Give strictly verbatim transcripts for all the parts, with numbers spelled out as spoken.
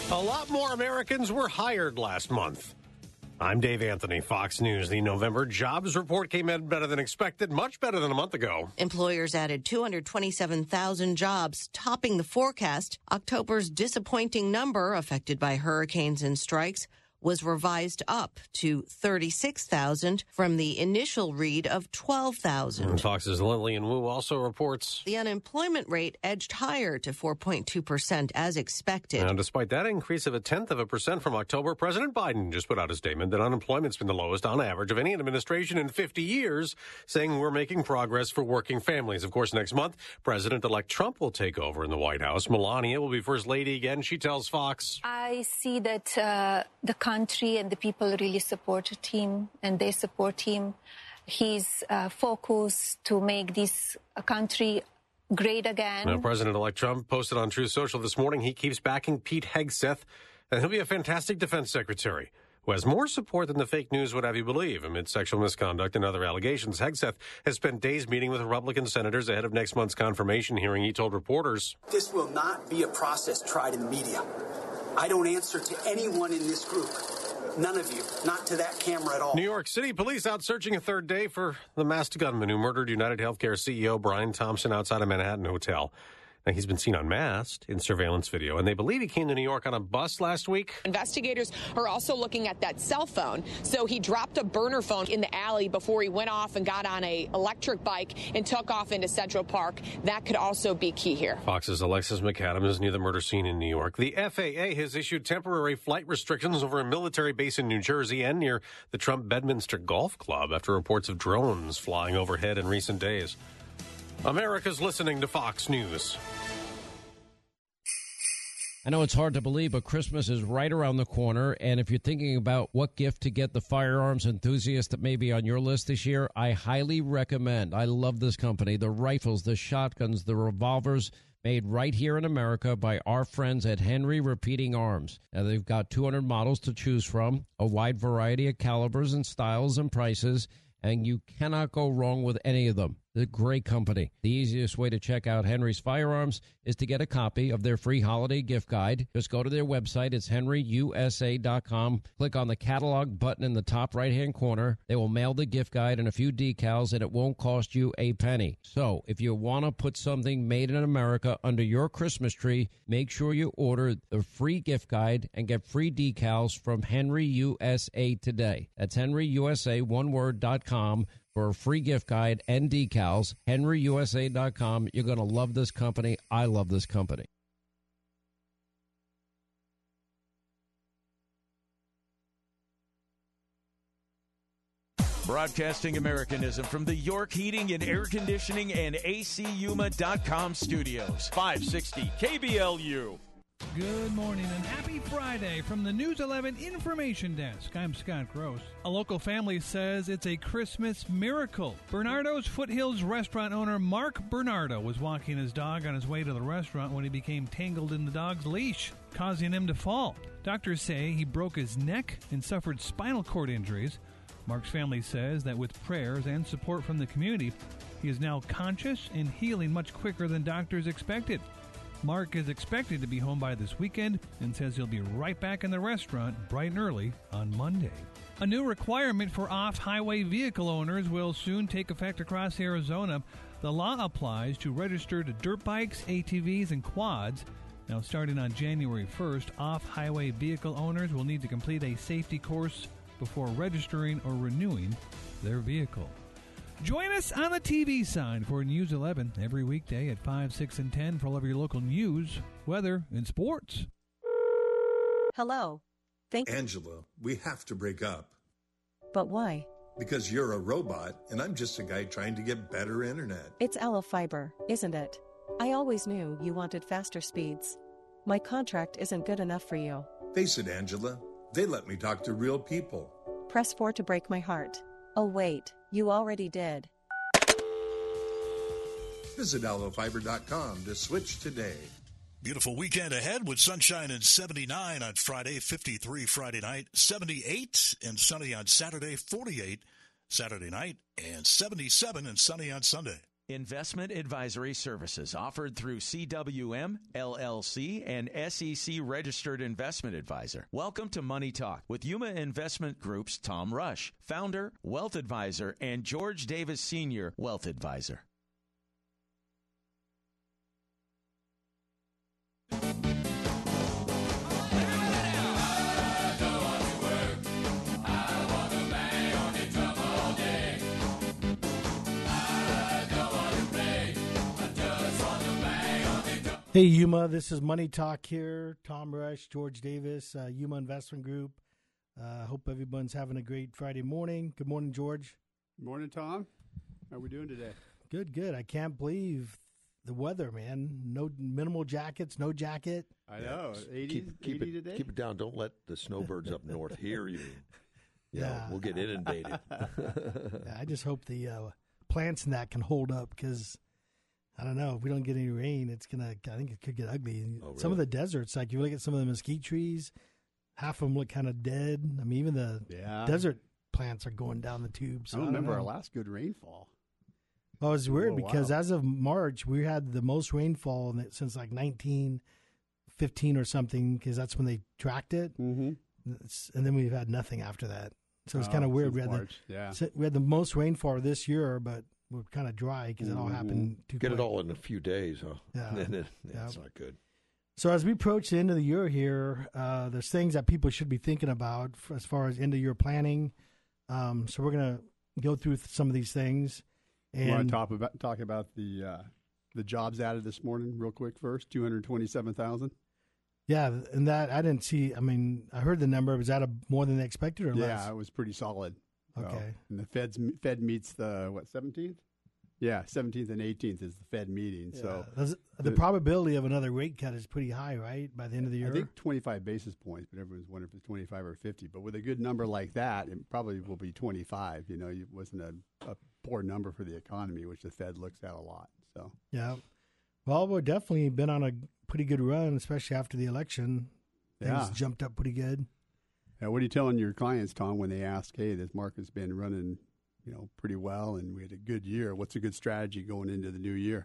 A lot more Americans were hired last month. I'm Dave Anthony, Fox News. The November jobs report came in better than expected, much better than a month ago. Employers added two hundred twenty-seven thousand jobs, topping the forecast. October's disappointing number, affected by hurricanes and strikes, was revised up to thirty-six thousand from the initial read of twelve thousand. Fox's Lillian Wu also reports the unemployment rate edged higher to four point two percent as expected. Now, despite that increase of a tenth of a percent from October, President Biden just put out a statement that unemployment's been the lowest on average of any administration in fifty years, saying we're making progress for working families. Of course, next month, President-elect Trump will take over in the White House. Melania will be first lady again. She tells Fox, I see that uh, the country and the people really support him, and they support him. He's uh, focused to make this country great again. Now, President-elect Trump posted on Truth Social this morning he keeps backing Pete Hegseth, and he'll be a fantastic defense secretary who has more support than the fake news would have you believe. Amid sexual misconduct and other allegations, Hegseth has spent days meeting with Republican senators ahead of next month's confirmation hearing. He told reporters, this will not be a process tried in the media. I don't answer to anyone in this group. None of you. Not to that camera at all. New York City police out searching a third day for the masked gunman who murdered United Healthcare C E O Brian Thompson outside a Manhattan hotel. Now, he's been seen unmasked in surveillance video, and they believe he came to New York on a bus last week. Investigators are also looking at that cell phone. So he dropped a burner phone in the alley before he went off and got on a electric bike and took off into Central Park. That could also be key here. Fox's Alexis McAdams is near the murder scene in New York. The F A A has issued temporary flight restrictions over a military base in New Jersey and near the Trump Bedminster Golf Club after reports of drones flying overhead in recent days. America's listening to Fox News. I know it's hard to believe, but Christmas is right around the corner. And if you're thinking about what gift to get the firearms enthusiast that may be on your list this year, I highly recommend. I love this company. The rifles, the shotguns, the revolvers, made right here in America by our friends at Henry Repeating Arms. Now, they've got two hundred models to choose from, a wide variety of calibers and styles and prices, and you cannot go wrong with any of them. They're a great company. The easiest way to check out Henry's Firearms is to get a copy of their free holiday gift guide. Just go to their website. It's henry u s a dot com. Click on the catalog button in the top right-hand corner. They will mail the gift guide and a few decals, and it won't cost you a penny. So if you want to put something made in America under your Christmas tree, make sure you order the free gift guide and get free decals from Henry U S A today. That's henry u s a, one word, dot com. For a free gift guide and decals, henry u s a dot com. You're going to love this company. I love this company. Broadcasting Americanism from the York Heating and Air Conditioning and A C Yuma dot com studios. five sixty K B L U. Good morning and happy Friday from the News eleven Information Desk. I'm Scott Gross. A local family says it's a Christmas miracle. Bernardo's Foothills restaurant owner Mark Bernardo was walking his dog on his way to the restaurant when he became tangled in the dog's leash, causing him to fall. Doctors say he broke his neck and suffered spinal cord injuries. Mark's family says that with prayers and support from the community, he is now conscious and healing much quicker than doctors expected. Mark is expected to be home by this weekend and says he'll be right back in the restaurant bright and early on Monday. A new requirement for off-highway vehicle owners will soon take effect across Arizona. The law applies to registered dirt bikes, A T Vs, and quads. Now, starting on January first, off-highway vehicle owners will need to complete a safety course before registering or renewing their vehicle. Join us on the T V side for News eleven every weekday at five, six, and ten for all of your local news, weather, and sports. Hello. Thank Angela, we have to break up. But why? Because you're a robot, and I'm just a guy trying to get better internet. It's Aloe Fiber, isn't it? I always knew you wanted faster speeds. My contract isn't good enough for you. Face it, Angela. They let me talk to real people. Press four to break my heart. Oh, wait. You already did. Visit aloe fiber dot com to switch today. Beautiful weekend ahead with sunshine and seventy-nine on Friday, fifty-three Friday night, seventy-eight and sunny on Saturday, forty-eight Saturday night, and seventy-seven and sunny on Sunday. Investment advisory services offered through C W M, L L C, and S E C registered investment advisor. Welcome to Money Talk with Yuma Investment Group's Tom Rush, founder, wealth advisor, and George Davis Senior, wealth advisor. Hey, Yuma, this is Money Talk here. Tom Rush, George Davis, uh, Yuma Investment Group. I uh, hope everyone's having a great Friday morning. Good morning, George. Good morning, Tom. How are we doing today? Good, good. I can't believe the weather, man. No minimal jackets, no jacket. I know. Yeah. eighty, keep, keep eighty it, today? Keep it down. Don't let the snowbirds up north hear you. You Yeah. know, we'll get inundated. Yeah, I just hope the uh, plants and that can hold up because – I don't know. If we don't get any rain, it's going to, I think it could get ugly. Oh, really? Some of the deserts, like you look at some of the mesquite trees, half of them look kind of dead. I mean, even the yeah. desert plants are going down the tubes. So I don't remember our last good rainfall. Well, it's weird oh, because wow. as of March, we had the most rainfall since like nineteen fifteen or something because that's when they tracked it. Mm-hmm. And then we've had nothing after that. So it's oh, kind of weird. We had, March. the, yeah. we had the most rainfall this year, but we're kind of dry because it all happened too Get quick. it all in a few days, huh? Yeah. And then, yeah, Yeah. That's not good. So as we approach the end of the year here, uh, there's things that people should be thinking about for, as far as end of year planning. Um, so we're going to go through th- some of these things. And you want to talk about, talk about the uh, the jobs added this morning real quick first, two hundred twenty-seven thousand? Yeah, and that I didn't see. I mean, I heard the number. Was that a, more than expected or yeah, less? Yeah, it was pretty solid. So, okay. And the Fed's Fed meets the, what, seventeenth? Yeah, seventeenth and eighteenth is the Fed meeting. Yeah. So the, the probability of another rate cut is pretty high, right, by the end of the year? I think twenty-five basis points, but everyone's wondering if it's twenty-five or fifty. But with a good number like that, it probably will be twenty-five. You know, it wasn't a, a poor number for the economy, which the Fed looks at a lot. So yeah. Well, we've definitely been on a pretty good run, especially after the election. Things yeah. jumped up pretty good. Now, what are you telling your clients, Tom, when they ask, hey, this market's been running, you know, pretty well and we had a good year. What's a good strategy going into the new year?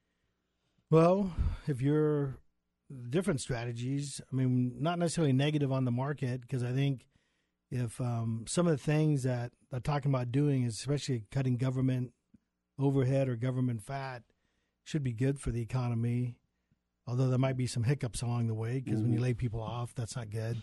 Well, if you're different strategies, I mean, not necessarily negative on the market, because I think if um, some of the things that they're talking about doing, is especially cutting government overhead or government fat, should be good for the economy, although there might be some hiccups along the way, because mm-hmm. when you lay people off, that's not good.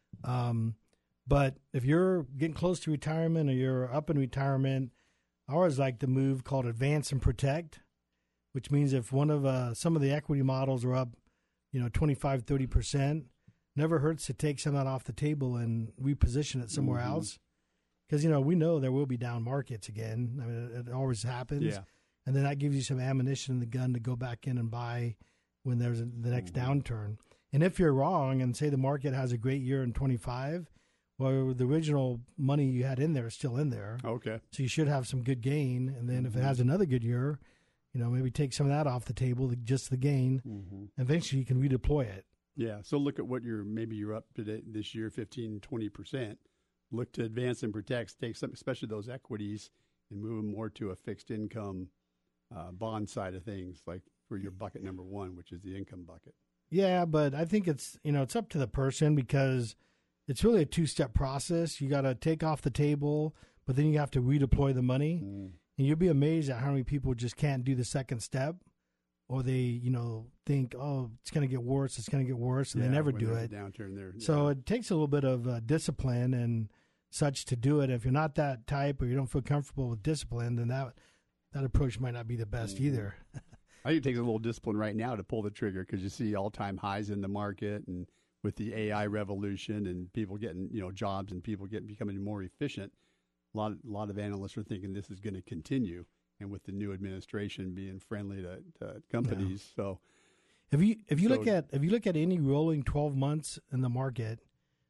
Um, but if you're getting close to retirement or you're up in retirement, I always like the move called Advance and Protect, which means if one of uh, some of the equity models are up, you know, twenty-five, thirty percent, never hurts to take some of that off the table and reposition it somewhere mm-hmm. else. Because, you know, we know there will be down markets again. I mean, it, it always happens. Yeah. And then that gives you some ammunition in the gun to go back in and buy when there's a, the next mm-hmm. downturn. And if you're wrong and say the market has a great year in twenty-five, well, the original money you had in there is still in there. Okay. So you should have some good gain. And then mm-hmm. if it has another good year, you know, maybe take some of that off the table, just the gain. Mm-hmm. Eventually you can redeploy it. Yeah. So look at what you're, maybe you're up today this year, fifteen, twenty percent. Look to Advance and Protect, take some, especially those equities, and move them more to a fixed income uh, bond side of things, like for your bucket number one, which is the income bucket. Yeah, but I think it's, you know, it's up to the person because it's really a two-step process. You got to take off the table, but then you have to redeploy the money. Mm. And you'll be amazed at how many people just can't do the second step, or they, you know, think, oh, it's going to get worse, it's going to get worse, and yeah, they never do it. Downturn there. So yeah. it takes a little bit of uh, discipline and such to do it. If you're not that type or you don't feel comfortable with discipline, then that that approach might not be the best mm. either. I think it takes a little discipline right now to pull the trigger because you see all-time highs in the market, and with the A I revolution and people getting, you know, jobs and people getting becoming more efficient, a lot, a lot of analysts are thinking this is going to continue. And with the new administration being friendly to, to companies, yeah. so if you if you so, look at if you look at any rolling twelve months in the market,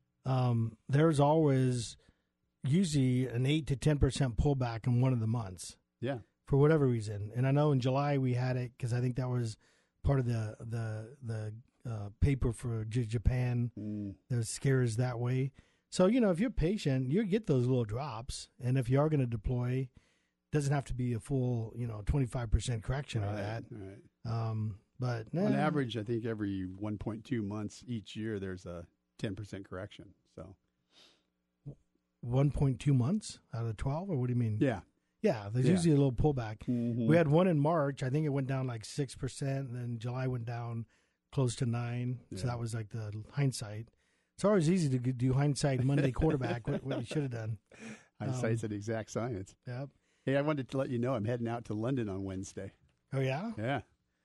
um, there's always usually an eight to ten percent pullback in one of the months. Yeah. For whatever reason. And I know in July we had it because I think that was part of the the the uh, paper for J- Japan. Mm. That scares that way. So, you know, if you're patient, you get those little drops. And if you are going to deploy, doesn't have to be a full, you know, twenty-five percent correction right, of that. Right. Um, but eh. on average, I think every one point two months each year, there's a ten percent correction. So one point two months out of twelve, or what do you mean? Yeah. Yeah, there's yeah. usually a little pullback. Mm-hmm. We had one in March. I think it went down like six percent, and then July went down close to nine. Yeah. So that was like the hindsight. It's always easy to do hindsight Monday quarterback, what, what you should have done. Hindsight's um, an exact science. Yep. Hey, I wanted to let you know I'm heading out to London on Wednesday. Oh, yeah? Yeah.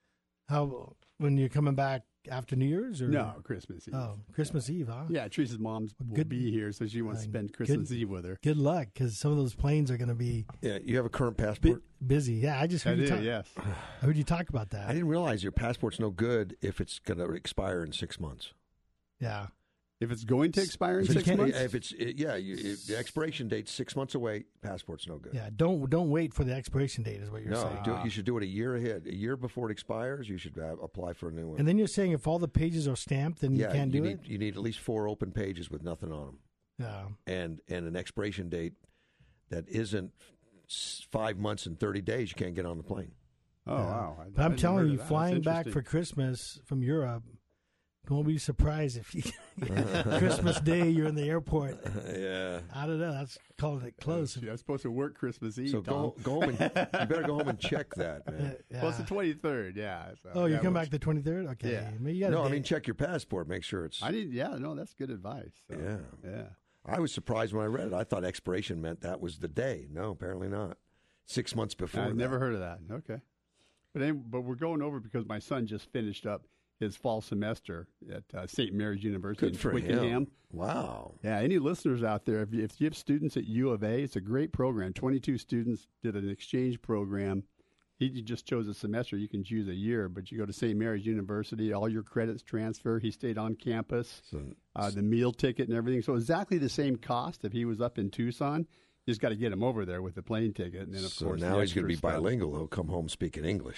How, when you're coming back after New Year's? Or? No, Christmas Eve. Oh, Christmas Eve, huh? Yeah, Teresa's mom's will good, be here, so she wants to spend Christmas good, Eve with her. Good luck, because some of those planes are going to be Yeah, you have a current passport? bu- busy. Yeah, I just heard I you do, talk. yes. I heard you talk about that. I didn't realize your passport's no good if it's going to expire in six months. Yeah. If it's going to expire in if six months? If it's, it, yeah, you, it, the expiration date's six months away, passport's no good. Yeah, don't don't wait for the expiration date is what you're no, saying. do, you should do it a year ahead. A year before it expires, you should uh, apply for a new one. And then you're saying if all the pages are stamped, then yeah, you can't you do need, it? You need at least four open pages with nothing on them. Yeah. And, and an expiration date that isn't five months and thirty days, you can't get on the plane. Oh, yeah. wow. I, but I'm I telling you, that. flying back for Christmas from Europe, don't be surprised if you Christmas Day you're in the airport. Yeah, I don't know. That's calling it close. I'm supposed to work Christmas Eve. So Tom. go, go home and you better go home and check that, man. Uh, yeah. Well, it's the twenty-third. Yeah. So oh, you come was, back the twenty-third? Okay. Yeah. I mean, you no, I I mean check your passport. Make sure it's. I need. Yeah. No, that's good advice. So, yeah. Yeah. I was surprised when I read it. I thought expiration meant that was the day. No, apparently not. Six months before. I've that. never heard of that. Okay. But anyway, but we're going over because my son just finished up his fall semester at uh, Saint Mary's University Good in for Twickenham. him. Wow. Yeah, any listeners out there, if you, if you have students at U of A, it's a great program. twenty-two students did an exchange program. He just chose a semester. You can choose a year, but you go to Saint Mary's University, all your credits transfer. He stayed on campus, So, uh, the meal ticket and everything. So exactly the same cost if he was up in Tucson. You just got to get him over there with the plane ticket. And then, of so course, now he's going to be stuff. bilingual. He'll come home speaking English.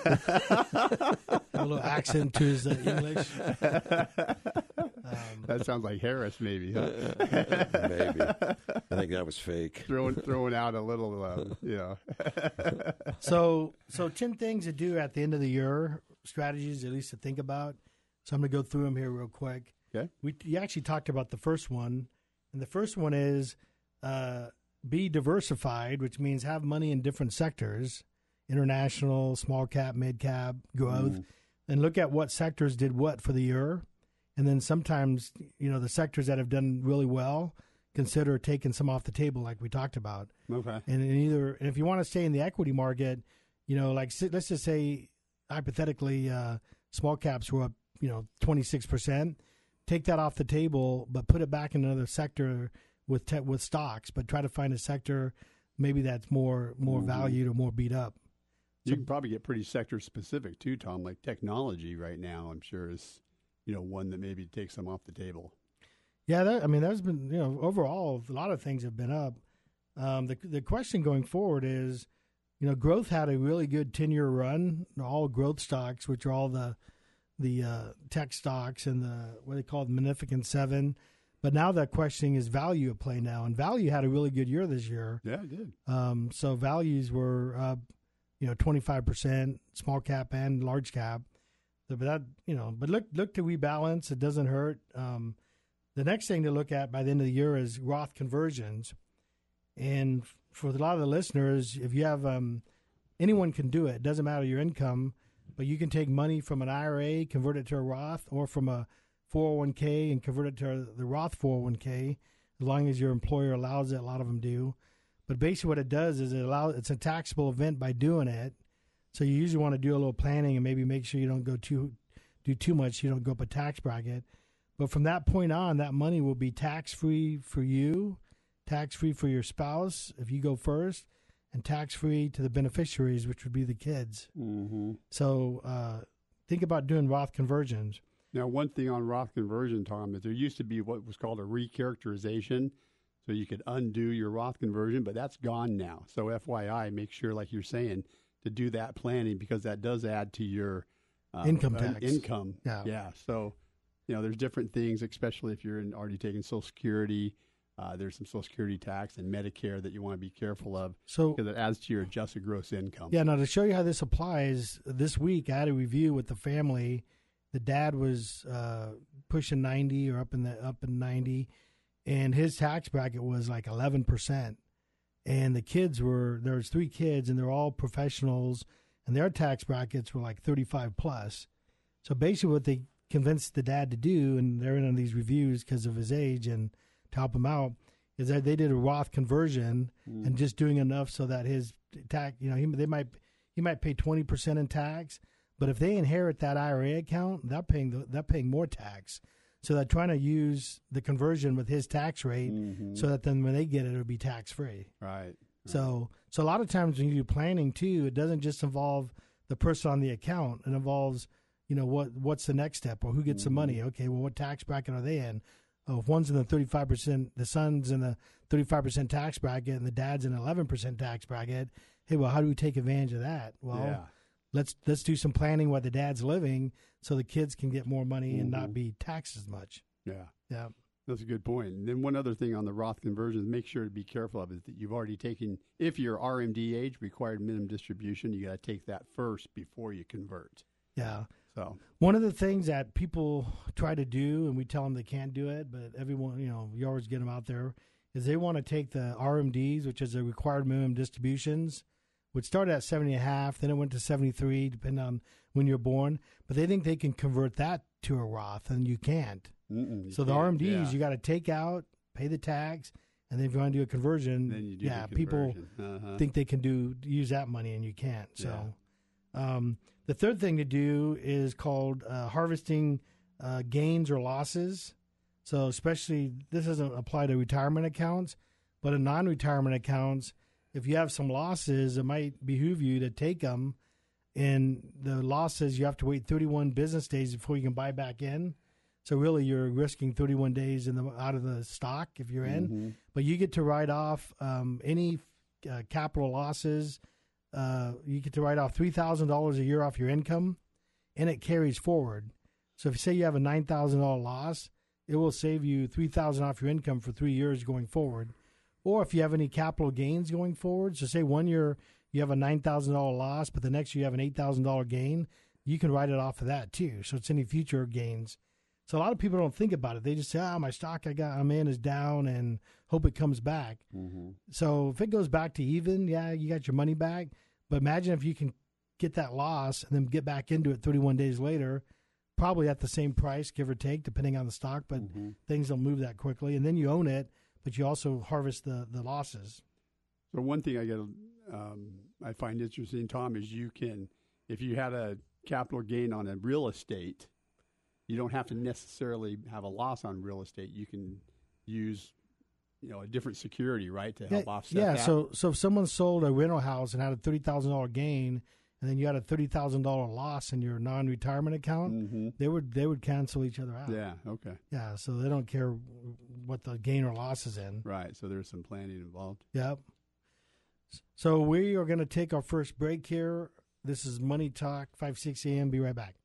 A little accent to his uh, English. Um, that sounds like Harris, maybe. Huh? Maybe. I think that was fake. throwing throwing out a little, uh, you know. so, so ten things to do at the end of the year, strategies at least to think about. So I'm going to go through them here real quick. Okay. We you actually talked about the first one, and the first one is uh, be diversified, which means have money in different sectors, international, small cap, mid cap, growth, mm. and look at what sectors did what for the year. And then sometimes, you know, the sectors that have done really well, consider taking some off the table like we talked about. Okay. And, and either, and if you want to stay in the equity market, you know, like let's just say hypothetically, uh, small caps were up, you know, twenty-six percent. Take that off the table, but put it back in another sector with te- with stocks. But try to find a sector maybe that's more more mm-hmm. valued or more beat up. You So, can probably get pretty sector specific too, Tom. Like technology right now, I'm sure is, you know, one that maybe takes some off the table. yeah, that, I mean, there's been, you know, overall a lot of things have been up. Um, the the question going forward is, you know, growth had a really good ten year run. All growth stocks, which are all the the uh, tech stocks and the what they call the Magnificent Seven. But now the question is value at play now, and value had a really good year this year. Yeah, it did. Um, so values were, uh, you know, twenty-five percent, small cap and large cap. So, but that, you know, but look look to rebalance. It doesn't hurt. Um, the next thing to look at by the end of the year is Roth conversions. And for a lot of the listeners, if you have, um, anyone can do it. It doesn't matter your income, but you can take money from an I R A, convert it to a Roth, or from a four oh one k and convert it to the Roth four oh one k, as long as your employer allows it. A lot of them do. But basically what it does is it allows, it's a taxable event by doing it. So you usually want to do a little planning and maybe make sure you don't go too, do too much. You don't go up a tax bracket. But from that point on, that money will be tax-free for you, tax-free for your spouse if you go first, and tax-free to the beneficiaries, which would be the kids. Mm-hmm. So uh, think about doing Roth conversions. Now, one thing on Roth conversion, Tom, is there used to be what was called a recharacterization. So you could undo your Roth conversion, but that's gone now. So F Y I, make sure, like you're saying, to do that planning because that does add to your uh, income uh, tax. Income. Yeah. Yeah. So, you know, there's different things, especially if you're in, already taking Social Security. Uh, there's some Social Security tax and Medicare that you want to be careful of, so because it adds to your adjusted gross income. Yeah, now to show you how this applies, this week I had a review with the family. The dad was uh, pushing ninety or up in the up in ninety, and his tax bracket was like eleven percent. And the kids were, there was three kids, and they're all professionals, and their tax brackets were like thirty-five plus. So basically what they convinced the dad to do, and they're in on these reviews because of his age and to help him out, is that they did a Roth conversion mm. and just doing enough so that his tax, you know, he they might he might pay twenty percent in tax, but if they inherit that I R A account, they're paying the, they're paying more tax. So they're trying to use the conversion with his tax rate mm-hmm. so that then when they get it, it'll be tax free. Right. right. So so a lot of times when you do planning too, it doesn't just involve the person on the account. It involves, you know, what what's the next step, or who gets mm-hmm. the money. Okay, well, what tax bracket are they in? Oh, if one's in the thirty-five percent, the son's in the thirty-five percent tax bracket and the dad's in an eleven percent tax bracket. Hey, well, how do we take advantage of that? Well, yeah. let's let's do some planning while the dad's living so the kids can get more money mm-hmm. and not be taxed as much. Yeah. Yeah. That's a good point. And then one other thing on the Roth conversions, make sure to be careful of is that you've already taken, if you're R M D age, required minimum distribution, you got to take that first before you convert. Yeah. So one of the things that people try to do, and we tell them they can't do it, but everyone, you know, you always get them out there, is they want to take the R M Ds, which is the required minimum distributions, which started at seventy and a half, then it went to seventy-three, depending on when you're born. But they think they can convert that to a Roth, and you can't. Mm-mm, you so the can't, R M Ds, yeah. you got to take out, pay the tax, and then if you want to do a conversion, then you do yeah, the people uh-huh. think they can do use that money, and you can't. So yeah. um, the third thing to do is called uh, harvesting uh, gains or losses. So especially, this doesn't apply to retirement accounts, but in non-retirement accounts, if you have some losses, it might behoove you to take them. And the losses, you have to wait thirty-one business days before you can buy back in. So really, you're risking thirty-one days in the out of the stock if you're in. Mm-hmm. But you get to write off um, any uh, capital losses. Uh, you get to write off three thousand dollars a year off your income, and it carries forward. So if you say you have a nine thousand dollars loss, it will save you three thousand dollars off your income for three years going forward. Or if you have any capital gains going forward, so say one year you have a nine thousand dollars loss, but the next year you have an eight thousand dollars gain, you can write it off of that too. So it's any future gains. So a lot of people don't think about it. They just say, ah, my stock I got I'm in is down and hope it comes back. Mm-hmm. So if it goes back to even, yeah, you got your money back. But imagine if you can get that loss and then get back into it thirty-one days later, probably at the same price, give or take, depending on the stock, but mm-hmm. things don't move that quickly. And then you own it, but you also harvest the, the losses. So one thing I get, um, I find interesting, Tom, is you can, if you had a capital gain on a real estate, you don't have to necessarily have a loss on real estate. You can use, you know, a different security, right, to help yeah, offset yeah, that. Yeah, so so if someone sold a rental house and had a thirty thousand dollars gain, and then you had a thirty thousand dollars loss in your non-retirement account, mm-hmm. they would they would cancel each other out. Yeah, okay. Yeah, so they don't care what the gain or loss is in. Right, so there's some planning involved. Yep. So we are going to take our first break here. This is Money Talk, five sixty a.m. Be right back.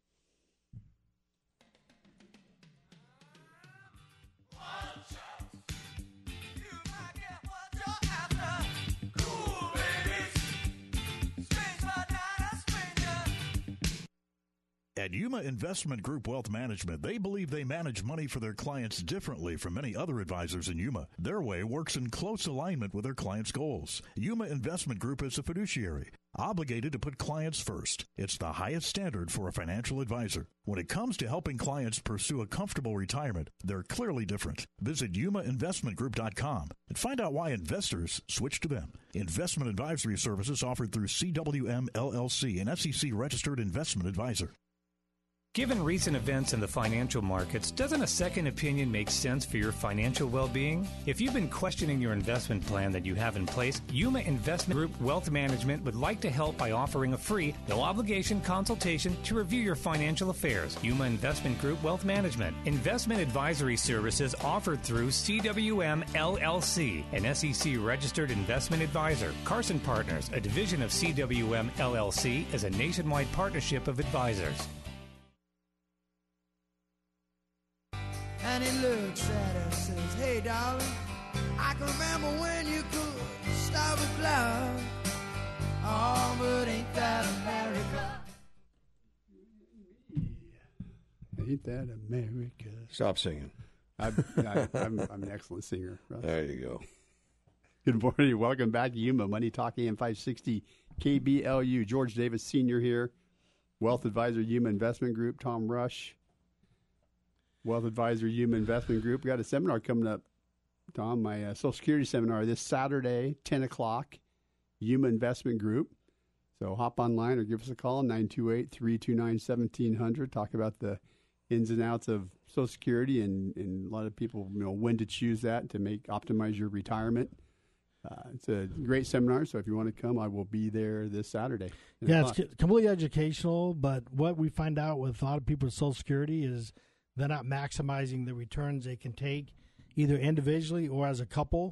At Yuma Investment Group Wealth Management, they believe they manage money for their clients differently from many other advisors in Yuma. Their way works in close alignment with their clients' goals. Yuma Investment Group is a fiduciary, obligated to put clients first. It's the highest standard for a financial advisor. When it comes to helping clients pursue a comfortable retirement, they're clearly different. Visit yuma investment group dot com and find out why investors switch to them. Investment advisory services offered through C W M L L C, an S E C-registered investment advisor. Given recent events in the financial markets, doesn't a second opinion make sense for your financial well-being? If you've been questioning your investment plan that you have in place, Yuma Investment Group Wealth Management would like to help by offering a free, no-obligation consultation to review your financial affairs. Yuma Investment Group Wealth Management. Investment advisory services offered through C W M L L C, an S E C-registered investment advisor. Carson Partners, a division of C W M L L C, is a nationwide partnership of advisors. And he looks at her and says, hey, darling, I can remember when you could stop a cloud. Oh, but ain't that America? Ain't that America? Stop singing. I, I, I'm, I'm an excellent singer. Russ. There you go. Good morning. Welcome back to Yuma Money Talk A M five sixty K B L U. George Davis Senior here. Wealth Advisor Yuma Investment Group. Tom Rush. Wealth Advisor Yuma Investment Group. We got a seminar coming up, Tom, my uh, Social Security seminar this Saturday, ten o'clock, Yuma Investment Group. So hop online or give us a call, nine two eight, three two nine, one seven zero zero. Talk about the ins and outs of Social Security and, and a lot of people, you know, when to choose that to make optimize your retirement. Uh, it's a great seminar, so if you want to come, I will be there this Saturday. Yeah, it's c- completely educational, but what we find out with a lot of people with Social Security is they're not maximizing the returns they can take either individually or as a couple.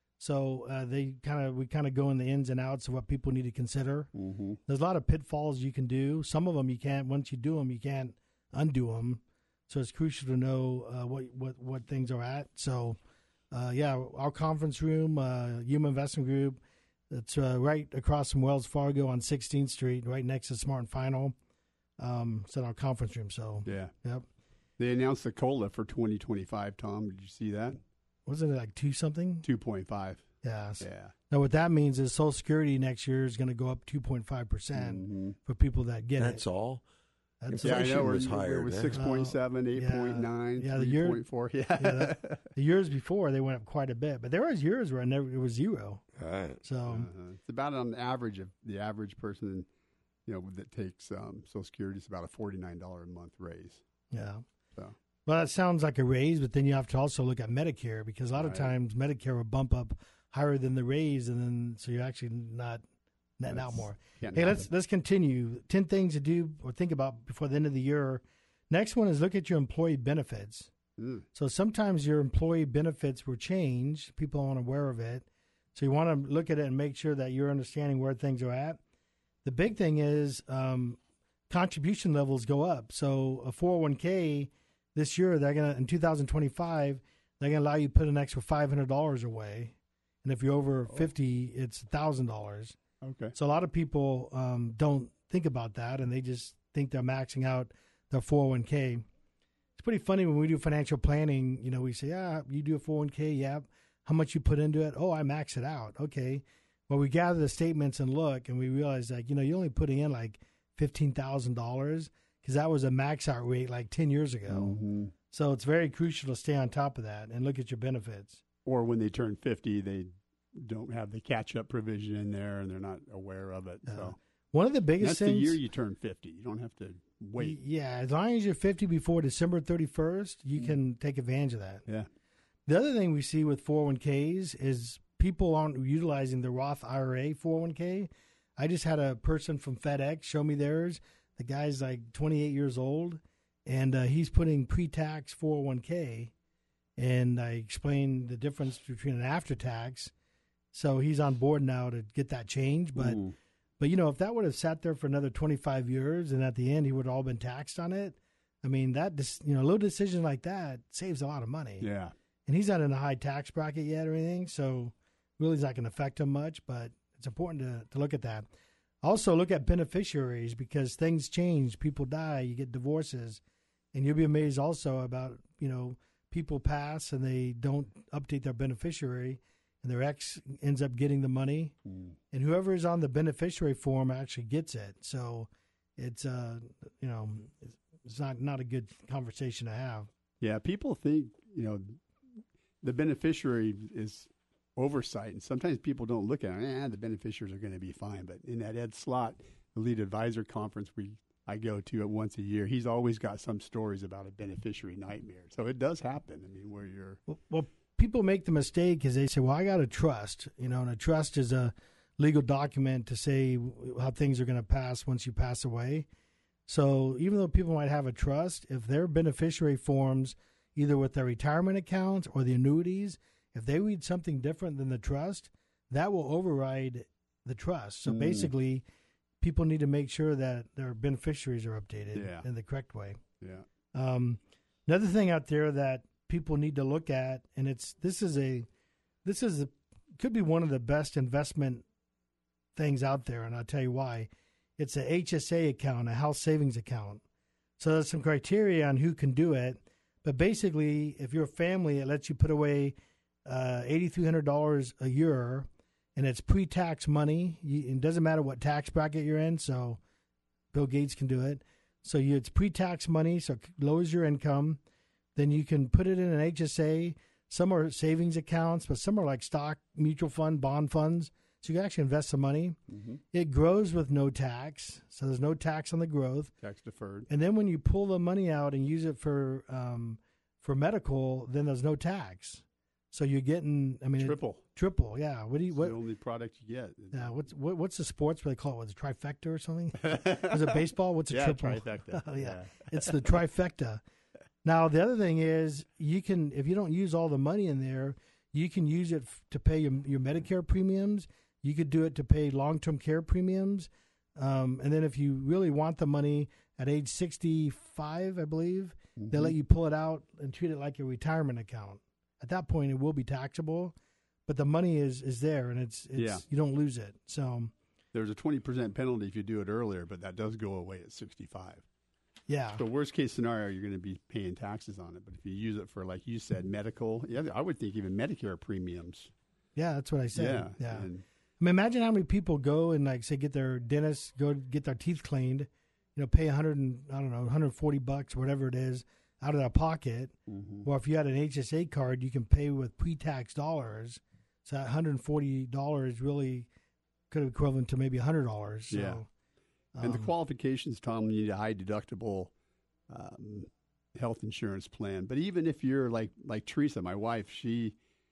So uh, they kind of we kind of go in the ins and outs of what people need to consider. Mm-hmm. There's a lot of pitfalls you can do. Some of them you can't. Once you do them, you can't undo them. So it's crucial to know uh, what what what things are at. So uh, yeah, our conference room, uh, Yuma Investment Group, it's uh, right across from Wells Fargo on sixteenth Street, right next to Smart and Final. Um, it's in our conference room. So yeah, yep. They announced the COLA for twenty twenty-five. Tom, did you see that? Wasn't it like two something? Two point five. Yeah. Yeah. Now what that means is Social Security next year is going to go up two point five percent for people that get That's it. That's all. That's yeah, Inflation I know. was It higher. was then. six point seven, eight point nine, yeah, the three year, point four. Yeah. yeah that, the years before they went up quite a bit, but there was years where I never, it was zero. Right. So uh-huh. It's about on average of the average person, you know, that takes um, Social Security is about a forty-nine dollars a month raise. Yeah. So. Well, that sounds like a raise, but then you have to also look at Medicare because a lot Right. of times Medicare will bump up higher than the raise, and then so you're actually not netting That's- out more. can't Hey, let's happen. let's continue. Ten things to do or think about before the end of the year. Next one is look at your employee benefits. Mm. So sometimes your employee benefits will change. People aren't aware of it. So you want to look at it and make sure that you're understanding where things are at. The big thing is um, contribution levels go up. So a four oh one k this year, they're gonna in two thousand twenty-five, they're gonna allow you to put an extra five hundred dollars away, and if you're over fifty, it's one thousand dollars. Okay. So a lot of people um, don't think about that, and they just think they're maxing out their four oh one k. It's pretty funny when we do financial planning. You know, we say, "Yeah, you do a four oh one k. Yeah, how much you put into it? Oh, I max it out. Okay." Well, we gather the statements and look, and we realize like, you know, you're only putting in like fifteen thousand dollars because that was a max out rate like ten years ago. Mm-hmm. So it's very crucial to stay on top of that and look at your benefits. Or when they turn fifty, they don't have the catch-up provision in there, and they're not aware of it. So One of the biggest that's things. the year you turn fifty. You don't have to wait. Yeah, as long as you're fifty before December thirty-first, you can take advantage of that. Yeah. The other thing we see with four oh one k's is people aren't utilizing the Roth I R A four oh one k. I just had a person from FedEx show me theirs. The guy's like twenty-eight years old, and uh, he's putting pre-tax four oh one k, and I explained the difference between an after-tax. So he's on board now to get that change, but Ooh. but you know, if that would have sat there for another twenty-five years, and at the end he would have all been taxed on it, I mean that dis- you know, a little decision like that saves a lot of money. Yeah. And he's not in a high tax bracket yet or anything, so really it's not going to affect him much, but it's important to, to look at that. Also, look at beneficiaries because things change. People die, you get divorces, and you'll be amazed also about, you know, people pass and they don't update their beneficiary, and their ex ends up getting the money, mm. and whoever is on the beneficiary form actually gets it. So it's, uh, you know, it's not, not a good conversation to have. Yeah, people think, you know, the beneficiary is oversight, and sometimes people don't look at it. Eh, the beneficiaries are going to be fine. But in that Ed Slott Elite Advisor Conference we I go to it once a year, he's always got some stories about a beneficiary nightmare. So it does happen. I mean, where you're well, well people make the mistake because they say, "Well, I got a trust," you know, and a trust is a legal document to say how things are going to pass once you pass away. So even though people might have a trust, if their beneficiary forms, either with their retirement accounts or the annuities, if they read something different than the trust, that will override the trust. So Mm. basically, people need to make sure that their beneficiaries are updated Yeah. in the correct way. Yeah. Um, another thing out there that people need to look at, and it's this is a this is a, could be one of the best investment things out there, and I'll tell you why. It's a H S A account, a house savings account. So there's some criteria on who can do it, but basically, if you're a family, it lets you put away uh, eight thousand three hundred dollars a year, and it's pre-tax money. You, it doesn't matter what tax bracket you're in, so Bill Gates can do it. So you, it's pre-tax money, so it lowers your income. Then you can put it in an H S A. Some are savings accounts, but some are like stock, mutual fund, bond funds. So you can actually invest some money. Mm-hmm. It grows with no tax, so there's no tax on the growth. Tax deferred. And then when you pull the money out and use it for um, for medical, then there's no tax. So you're getting, I mean, triple, it, triple, yeah. What do you? It's what the only product you get? Yeah. What's what, what's the sports where they call it? Was it trifecta or something? Was it baseball? What's a yeah, triple? Trifecta. Oh, yeah. yeah, it's the trifecta. Now the other thing is, you can, if you don't use all the money in there, you can use it f- to pay your, your Medicare premiums. You could do it to pay long-term care premiums. Um, and then if you really want the money at age sixty-five, I believe, mm-hmm. they'll let you pull it out and treat it like a retirement account. At that point, it will be taxable, but the money is, is there, and it's, it's yeah. you don't lose it. So there's a twenty percent penalty if you do it earlier, but that does go away at sixty-five. Yeah. So worst case scenario, you're going to be paying taxes on it. But if you use it for, like you said, medical, yeah, I would think even Medicare premiums. Yeah, that's what I said. Yeah. yeah. And, I mean, imagine how many people go and, like, say, get their dentist, go get their teeth cleaned, you know, pay a hundred and I don't know, one hundred forty bucks, whatever it is, out of their pocket. Mm-hmm. Or if you had an H S A card, you can pay with pre-tax dollars. So that one hundred forty dollars really could be equivalent to maybe one hundred dollars. So, yeah. And um, the qualifications, Tom, you need a high deductible um, health insurance plan. But even if you're like like Teresa, my wife, she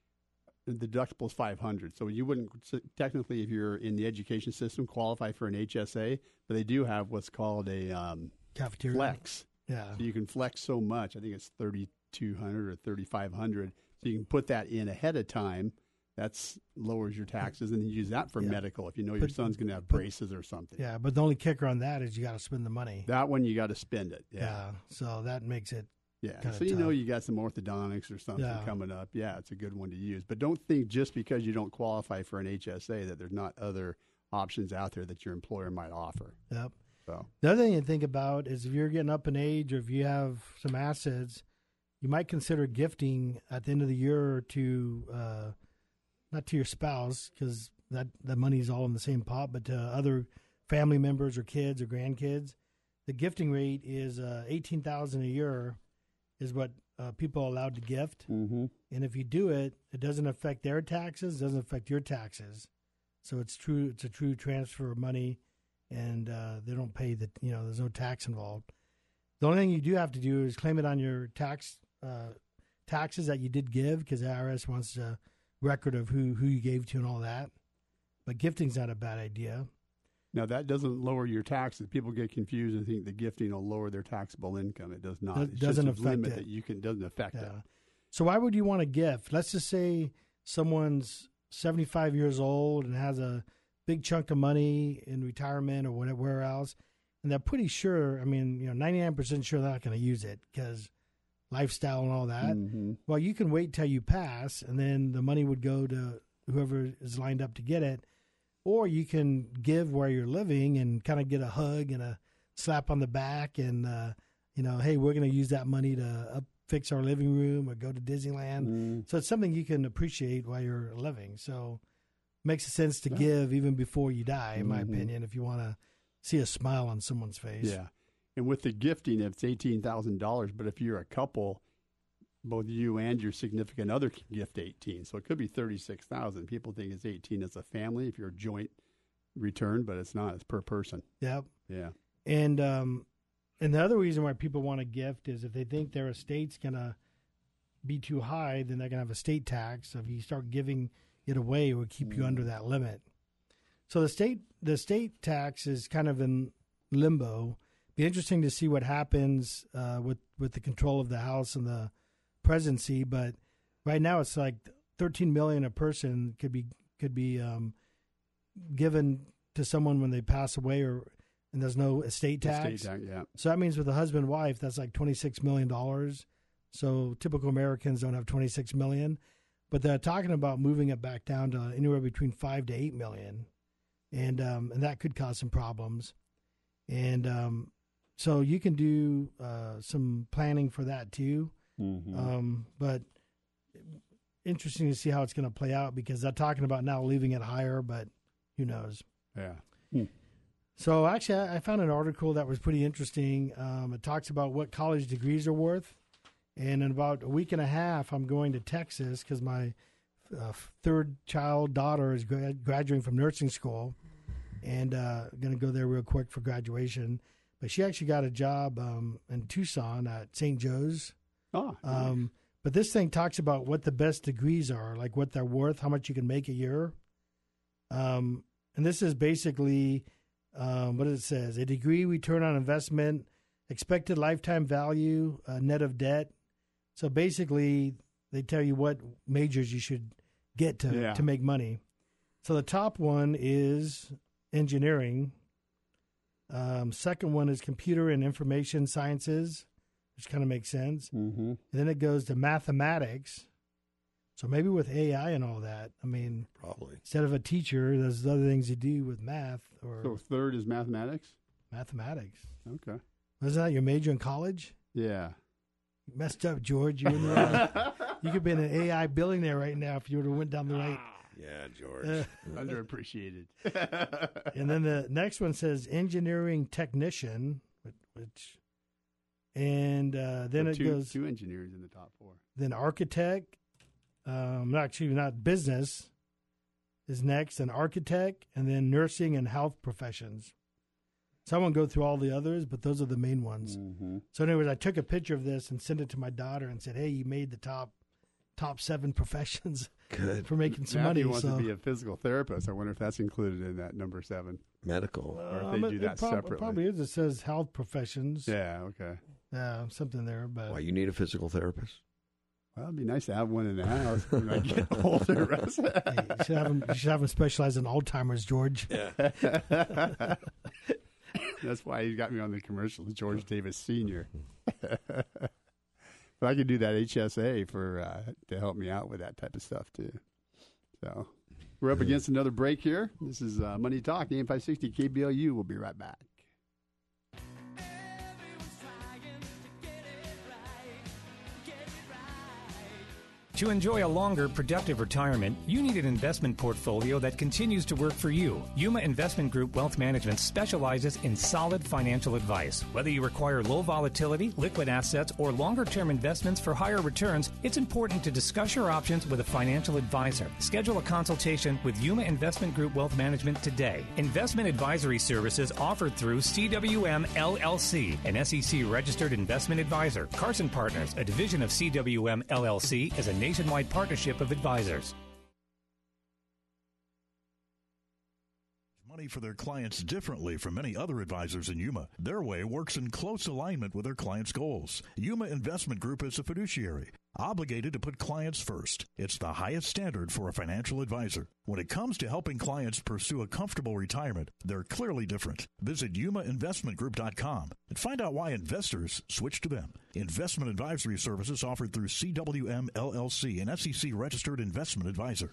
the deductible is five hundred dollars. So you wouldn't technically, if you're in the education system, qualify for an H S A. But they do have what's called a um, cafeteria flex. Yeah. So you can flex so much. I think it's thirty-two hundred dollars or thirty-five hundred dollars. So you can put that in ahead of time. That's lowers your taxes, and then use that for yeah. medical if you know your but, son's going to have braces or something. Yeah, but the only kicker on that is you got to spend the money. That one you got to spend it. Yeah. yeah, so that makes it. Yeah, so you tough. know you got some orthodontics or something yeah. coming up. Yeah, it's a good one to use. But don't think just because you don't qualify for an H S A that there's not other options out there that your employer might offer. Yep. So the other thing to think about is if you're getting up in age or if you have some assets, you might consider gifting at the end of the year to. Uh, Not to your spouse, because that, that money's all in the same pot, but to other family members or kids or grandkids. The gifting rate is uh, eighteen thousand dollars a year is what uh, people are allowed to gift. Mm-hmm. And if you do it, it doesn't affect their taxes, doesn't affect your taxes. So it's true. It's a true transfer of money, and uh, they don't pay the, you know, there's no tax involved. The only thing you do have to do is claim it on your tax uh, taxes that you did give, because the I R S wants to record of who, who you gave to and all that. But gifting's not a bad idea. Now, that doesn't lower your taxes. People get confused and think the gifting will lower their taxable income. It does not. It it's doesn't just a affect limit it. that you can doesn't affect yeah. it. So why would you want to gift? Let's just say someone's seventy-five years old and has a big chunk of money in retirement or whatever else, and they're pretty sure, I mean, you know, ninety-nine percent sure they're not going to use it because lifestyle and all that. Mm-hmm. Well, you can wait till you pass, and then the money would go to whoever is lined up to get it. Or you can give where you're living and kind of get a hug and a slap on the back and, uh, you know, hey, we're going to use that money to up, fix our living room or go to Disneyland. Mm. So it's something you can appreciate while you're living. So it makes sense to give even before you die, in my Mm-hmm. opinion, if you want to see a smile on someone's face. Yeah. And with the gifting, it's eighteen thousand dollars. But if you're a couple, both you and your significant other can gift eighteen. So it could be thirty-six thousand. People think it's eighteen as a family if you're a joint return, but it's not. It's per person. Yep. Yeah. And um, and the other reason why people want to gift is if they think their estate's going to be too high, then they're going to have a state tax. So if you start giving it away, it would keep mm. you under that limit. So the state the state tax is kind of in limbo. Be interesting to see what happens uh, with, with the control of the House and the presidency, but right now it's like thirteen million dollars a person could be could be um, given to someone when they pass away, or and there's no estate tax. Estate tax, yeah. So that means with a husband and wife, that's like twenty-six million dollars. So typical Americans don't have twenty-six million dollars. but they're talking about moving it back down to anywhere between five to eight million, and um, and that could cause some problems. And um, so you can do uh, some planning for that too. Mm-hmm. Um, but interesting to see how it's going to play out, because they're talking about now leaving it higher, but who knows? Yeah. Hmm. So actually, I I found an article that was pretty interesting. Um, it talks about what college degrees are worth. And in about a week and a half, I'm going to Texas because my uh, third child daughter is gra- graduating from nursing school, and uh, going to go there real quick for graduation. But she actually got a job um, in Tucson at Saint Joe's. Oh, um, but this thing talks about what the best degrees are, like what they're worth, how much you can make a year. Um, and this is basically um, what it says: a degree return on investment, expected lifetime value, uh, net of debt. So basically, they tell you what majors you should get to Yeah. to make money. So the top one is engineering. Um, second one is computer and information sciences, which kind of makes sense. Mm-hmm. And then it goes to mathematics. So maybe with A I and all that, I mean, probably instead of a teacher, there's other things you do with math or So third is mathematics? mathematics. Okay. Wasn't that your major in college? Yeah. You messed up, George. You, in the, you could be an A I billionaire right now if you would have went down the right. Yeah, George. Uh, Underappreciated. And then the next one says engineering technician, which, which and uh, then So it two, goes two engineers in the top four. then architect. Um, not actually not business is next, and architect, and then nursing and health professions. So I won't go through all the others, but those are the main ones. Mm-hmm. So, anyways, I took a picture of this and sent it to my daughter and said, "Hey, you made the top top seven professions Good. for making some Matthew money." wants So to be a physical therapist. I wonder if that's included in that number seven. Medical. Or if Um, they it- do it that prob- separately. It probably is. It says health professions. Yeah, okay. Yeah, something there. But Why, you need a physical therapist? Well, it'd be nice to have one in the house when I get older. Russ. Hey, you should have him. You should have him specialize in Alzheimer's, George. Yeah. That's why he got me on the commercials, George Davis Senior But I could do that H S A for uh, to help me out with that type of stuff too. So we're up against another break here. This is uh, Money Talk, A M five sixty K B L U. We'll be right back. To enjoy a longer, productive retirement, you need an investment portfolio that continues to work for you. Yuma Investment Group Wealth Management specializes in solid financial advice. Whether you require low volatility, liquid assets, or longer-term investments for higher returns, it's important to discuss your options with a financial advisor. Schedule a consultation with Yuma Investment Group Wealth Management today. Investment advisory services offered through C W M L L C, an S E C-registered investment advisor. Carson Partners, a division of C W M L L C, is a nationwide partnership of advisors. Money for their clients differently from many other advisors in Yuma. Their way works in close alignment with their clients' goals. Yuma Investment Group is a fiduciary, obligated to put clients first. It's the highest standard for a financial advisor. When it comes to helping clients pursue a comfortable retirement, they're clearly different. Visit yuma investment group dot com and find out why investors switch to them. Investment advisory services offered through C W M L L C, an S E C-registered investment advisor.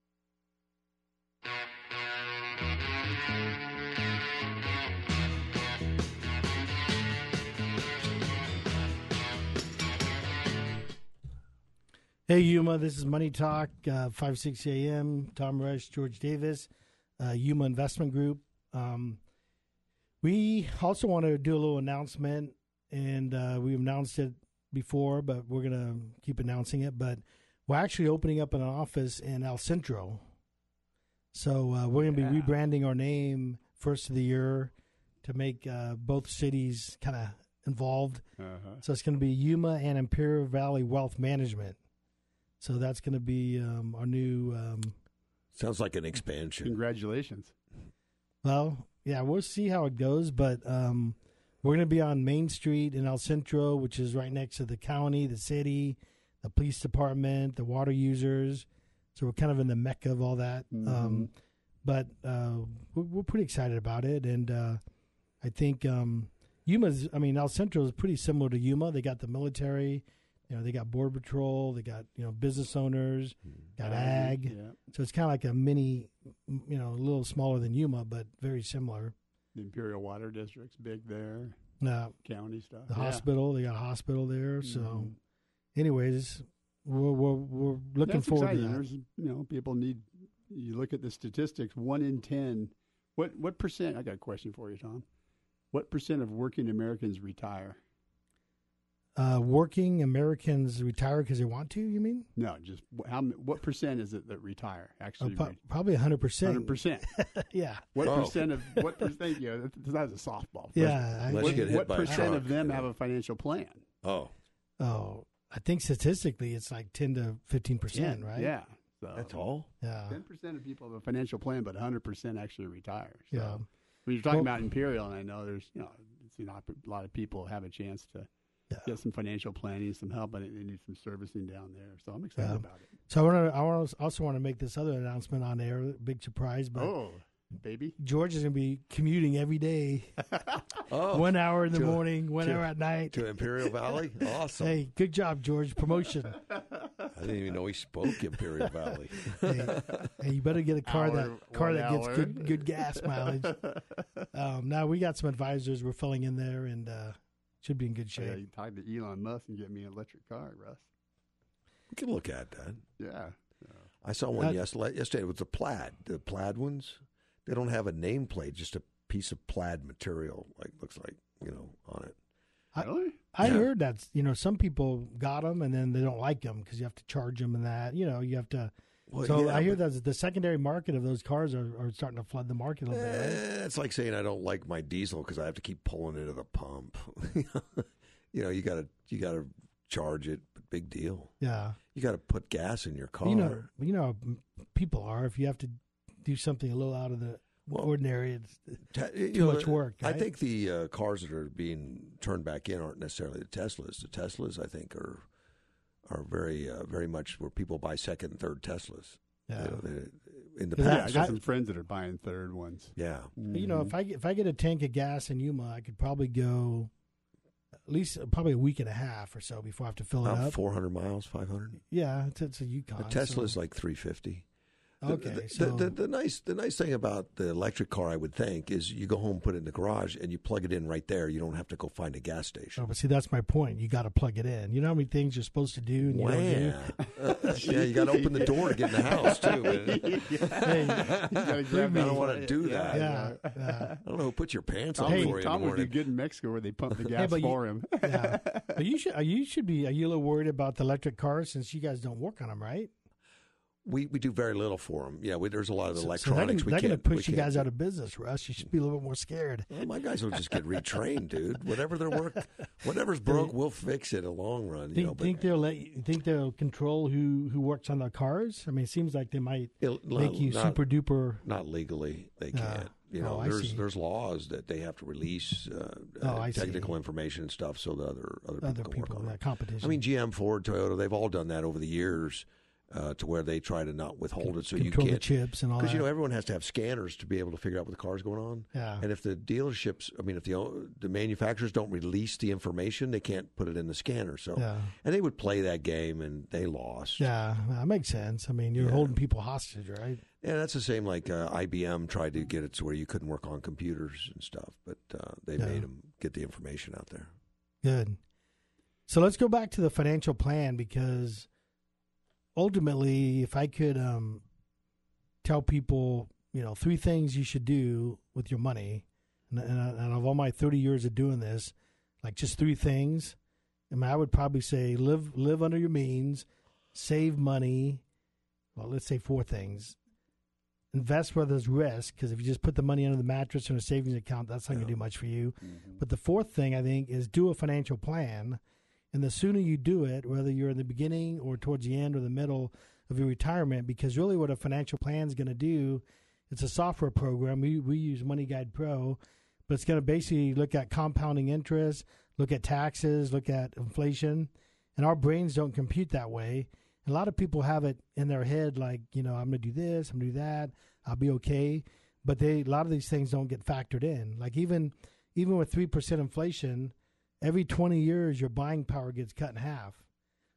Hey, Yuma, this is Money Talk, uh, five sixty A M. Tom Rush, George Davis, uh, Yuma Investment Group. Um, we also want to do a little announcement, and uh, we announced it before, but we're going to keep announcing it. But we're actually opening up an office in El Centro. So uh, we're going to be Yeah. rebranding our name first of the year to make uh, both cities kind of involved. Uh-huh. So it's going to be Yuma and Imperial Valley Wealth Management. So that's going to be um, our new. Um, Sounds like an expansion. Congratulations. well, yeah, we'll see how it goes, but um, we're going to be on Main Street in El Centro, which is right next to the county, the city, the police department, the water users. So we're kind of in the mecca of all that. Mhm. Um, but uh, we're, we're pretty excited about it, and uh, I think um, Yuma's. I mean, El Centro is pretty similar to Yuma. They got the military. You know, they got Border Patrol, they got, you know, business owners, got ag. Yeah. So it's kind of like a mini, you know, a little smaller than Yuma, but very similar. The Imperial Water District's big there. No. County stuff. The yeah. hospital, they got a hospital there. So, Mm-hmm. anyways, we're, we're, we're looking That's forward exciting. to that. There's, you know, people need, you look at the statistics, one in ten. What, what percent, I got a question for you, Tom. What percent of working Americans retire? Uh, working Americans retire because they want to, you mean? No, just wh- how? m- What percent is it that retire? Actually, Uh, pro- re- probably one hundred percent. Hundred percent. Yeah. What Oh. percent of what percent? Yeah, that- that's a softball. Yeah, I- Unless What, you get hit what by a percent truck, of them you have know. a financial plan? Oh, Oh, I think statistically it's like ten to fifteen percent, right? Yeah. So that's all. Yeah. Ten percent of people have a financial plan, but hundred percent actually retire. So Yeah. when you're talking Well- about Imperial, and I know there's you know, it's, you know a lot of people have a chance to get some financial planning, some help, but they need some servicing down there. So I'm excited Yeah. about it. So I want to. I wanna- also want to make this other announcement on air. Big surprise, but Oh, baby, George is going to be commuting every day. Oh, one hour in the to- morning, one to- hour at night to Imperial Valley. Awesome. Hey, good job, George. Promotion. I didn't even know he spoke Imperial Valley. hey, hey, you better get a car Hour, that car one that gets hour. good good gas mileage. um, now we got some advisors we're filling in there, and uh, should be in good Yeah, shape. you talk to Elon Musk and get me an electric car, Russ. We can look at that. Yeah. I saw one Uh, yes, yesterday. It was the plaid. The plaid ones, they don't have a nameplate, just a piece of plaid material, like looks like, you know, on it. I, Really? I Yeah. heard that you know some people got them and then they don't like them because you have to charge them and that you know you have to. Well, so yeah, I hear but- that the secondary market of those cars are, are starting to flood the market a little bit. Right? Eh, it's like saying I don't like my diesel because I have to keep pulling it to the pump. You know, you got to you got to charge it. But big deal. Yeah. You got to put gas in your car. You know, you know, how people are. If you have to do something a little out of the ordinary, it's Ta- too you know, much work. I right? think the uh, cars that are being turned back in aren't necessarily the Teslas. The Teslas, I think, are are very uh, very much where people buy second and third Teslas. Yeah. You know, they- in the Yeah, I past. got some friends that are buying third ones. Yeah. You know, if I get- if I get a tank of gas in Yuma, I could probably go at least uh, probably a week and a half or so before I have to fill it About up. four hundred miles, five hundred. Yeah, it's, it's a Yukon. A Tesla's so- like three fifty. Okay, the, the, so- the, the nice the nice thing about the electric car, I would think, is you go home, put it in the garage, and you plug it in right there. You don't have to go find a gas station. Oh, but see, that's my point. You got to plug it in. You know how many things you're supposed to do and you don't do? Uh, yeah, you got to open the door to get in the house too. Man. Hey, I believe me. don't want to do that. Yeah, yeah. I don't know who put your pants Tom, on Hey, for you Tom in the would be morning. good in Mexico where they pump the Hey, gas but you- for him. yeah. But you should. uh, You should be. Are you a little worried about the electric cars since you guys don't work on them, right? We we do very little for them. Yeah, we, there's a lot of So- electronics. So we they're going to can't- push we you can't guys do. out of business, Russ. You should be a little bit more scared. Well, my guys will just get retrained, dude. Whatever their work, whatever's broke, we'll fix it in the long run. You Think, know, but think they'll let you, think they'll control who, who works on their cars? I mean, it seems like they might It- make you not- super duper. not legally, they Ah, can't. You know, oh, I there's see. there's laws that they have to release uh, Oh, uh, I see. technical information and stuff so that other other people Other can people, work on yeah, it. competition. I mean, G M, Ford, Toyota, they've all done that over the years. Uh, to where they try to not withhold it, so you Control the can't chips and all because you that. know everyone has to have scanners to be able to figure out what the car's going on. Yeah. And if the dealerships, I mean, if the o- the manufacturers don't release the information, they can't put it in the scanner. So, Yeah. and they would play that game, and they lost. Yeah, that makes sense. I mean, you're Yeah. holding people hostage, right? Yeah, that's the same. Like uh, I B M tried to get it to where you couldn't work on computers and stuff, but uh, they Yeah. made them get the information out there. Good. So let's go back to the financial plan because ultimately, if I could um, tell people, you know, three things you should do with your money, and, and, and of all my thirty years of doing this, like just three things, I mean, I would probably say live live under your means, save money. Well, let's say four things. Invest where there's risk, because if you just put the money under the mattress in a savings account, that's not going to do much for you. But the fourth thing, I think, is do a financial plan. And the sooner you do it, whether you're in the beginning or towards the end or the middle of your retirement, because really what a financial plan is going to do, it's a software program. We we use Money Guide Pro, but it's going to basically look at compounding interest, look at taxes, look at inflation. And our brains don't compute that way. A lot of people have it in their head like, you know, I'm going to do this, I'm going to do that, I'll be okay. But they a lot of these things don't get factored in. Like even even with three percent inflation, every twenty years your buying power gets cut in half.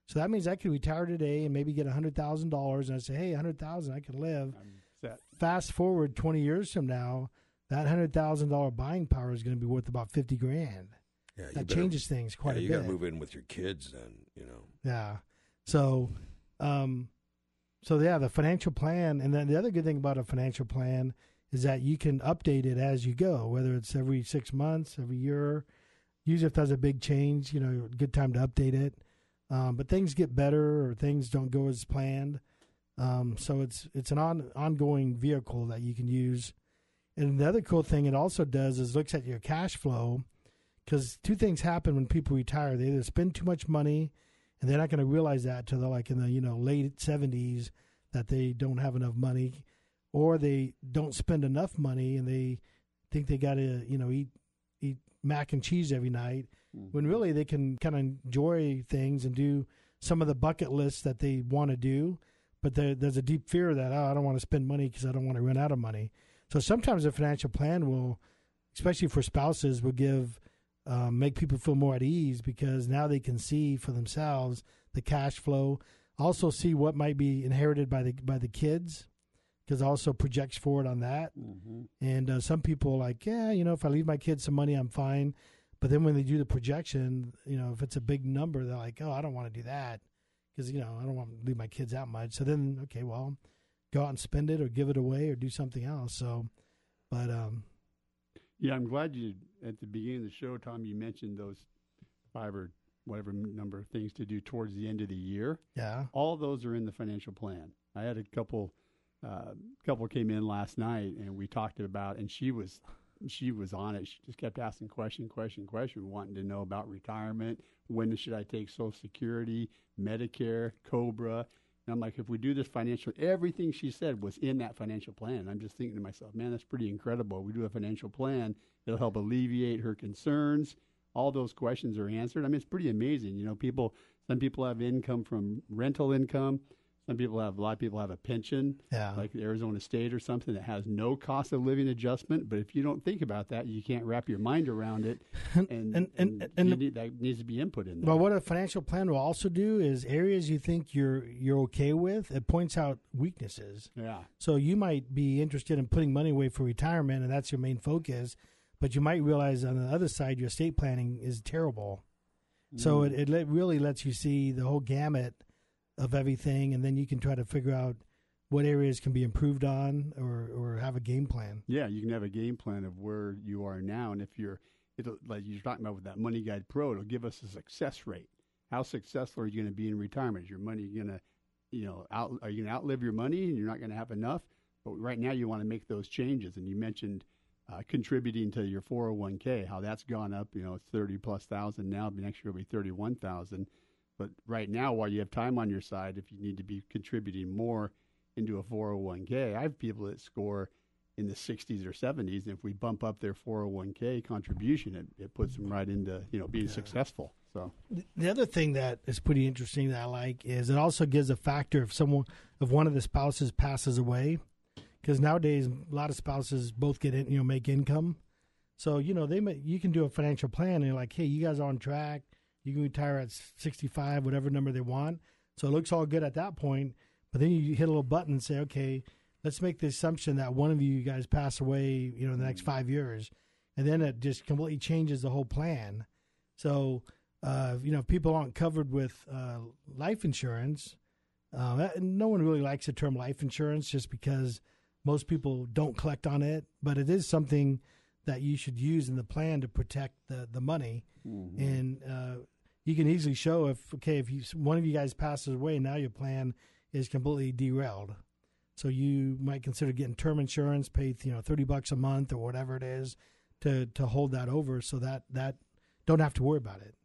So that means I could retire today and maybe get one hundred thousand dollars, and I say, hey, one hundred thousand dollars, I could live. Fast forward twenty years from now, that one hundred thousand dollars buying power is going to be worth about fifty grand. Yeah, that better, changes things quite yeah, a you bit. You got to move in with your kids then, you know. Yeah. So, um, so yeah, the financial plan, and then the other good thing about a financial plan is that you can update it as you go, whether it's every six months, every year. Usually if there's a big change, you know, good time to update it. Um, but things get better or things don't go as planned. Um, so it's it's an on, ongoing vehicle that you can use. And the other cool thing it also does is looks at your cash flow, because two things happen when people retire. They either spend too much money, and they're not going to realize that till they're like in the you know late seventies that they don't have enough money, or they don't spend enough money and they think they got to you know eat eat mac and cheese every night, mm-hmm. when really they can kind of enjoy things and do some of the bucket lists that they want to do. But there, there's a deep fear that, oh, I don't want to spend money because I don't want to run out of money. So sometimes a financial plan will, especially for spouses, will give, um, make people feel more at ease because now they can see for themselves the cash flow. Also see what might be inherited by the by the kids, because also projects forward on that. Mm-hmm. And uh, some people are like, yeah, you know, if I leave my kids some money, I'm fine. But then when they do the projection, you know, if it's a big number, they're like, oh, I don't want to do that. Because, you know, I don't want to leave my kids that much. So then, okay, well, go out and spend it or give it away or do something else. So, but. um Yeah, I'm glad you, at the beginning of the show, Tom, you mentioned those five or whatever number of things to do towards the end of the year. Yeah. All those are in the financial plan. I had a couple, uh, couple came in last night and we talked about, and she was, she was on it. She just kept asking question, question, question, wanting to know about retirement. When should I take Social Security, Medicare, COBRA? And I'm like, if we do this financial, everything she said was in that financial plan. I'm just thinking to myself, man, that's pretty incredible. We do a financial plan. It'll help alleviate her concerns. All those questions are answered. I mean, it's pretty amazing. You know, people, some people have income from rental income. Some people have, a lot of people have a pension, yeah. like Arizona State or something that has no cost of living adjustment. But if you don't think about that, you can't wrap your mind around it. And, and, and, and, and you need, that needs to be input in there. Well, what a financial plan will also do is areas you think you're you're okay with, it points out weaknesses. Yeah. So you might be interested in putting money away for retirement, and that's your main focus. But you might realize on the other side, your estate planning is terrible. Mm. So it, it let, really lets you see the whole gamut of everything, and then you can try to figure out what areas can be improved on or, or have a game plan. Yeah, you can have a game plan of where you are now, and if you're, it'll, like you're talking about with that Money Guide Pro, it'll give us a success rate. How successful are you going to be in retirement? Is your money going to, you know, out, are you going to outlive your money and you're not going to have enough? But right now you want to make those changes, and you mentioned uh, contributing to your four oh one k, how that's gone up. You know, it's thirty plus thousand now. Next year will be thirty-one thousand. But right now, while you have time on your side, if you need to be contributing more into a four oh one k, I have people that score in the sixties or seventies, and if we bump up their four oh one k contribution, it, it puts them right into, you know, being yeah. successful. So the other thing that is pretty interesting that I like is it also gives a factor if someone, if one of the spouses passes away, because nowadays a lot of spouses both get in, you know, make income. So you know they may, you can do a financial plan and you're like, hey, you guys are on track. You can retire at sixty-five, whatever number they want. So it looks all good at that point. But then you hit a little button and say, okay, let's make the assumption that one of you guys pass away, you know, in the next five years. And then it just completely changes the whole plan. So, uh, you know, if people aren't covered with uh, life insurance, uh, no one really likes the term life insurance just because most people don't collect on it. But it is something that you should use in the plan to protect the, the money. Mm-hmm. And uh, you can easily show if, okay, if you, one of you guys passes away, now your plan is completely derailed. So you might consider getting term insurance, pay, you know, thirty bucks a month or whatever it is to, to hold that over so that, that don't have to worry about it.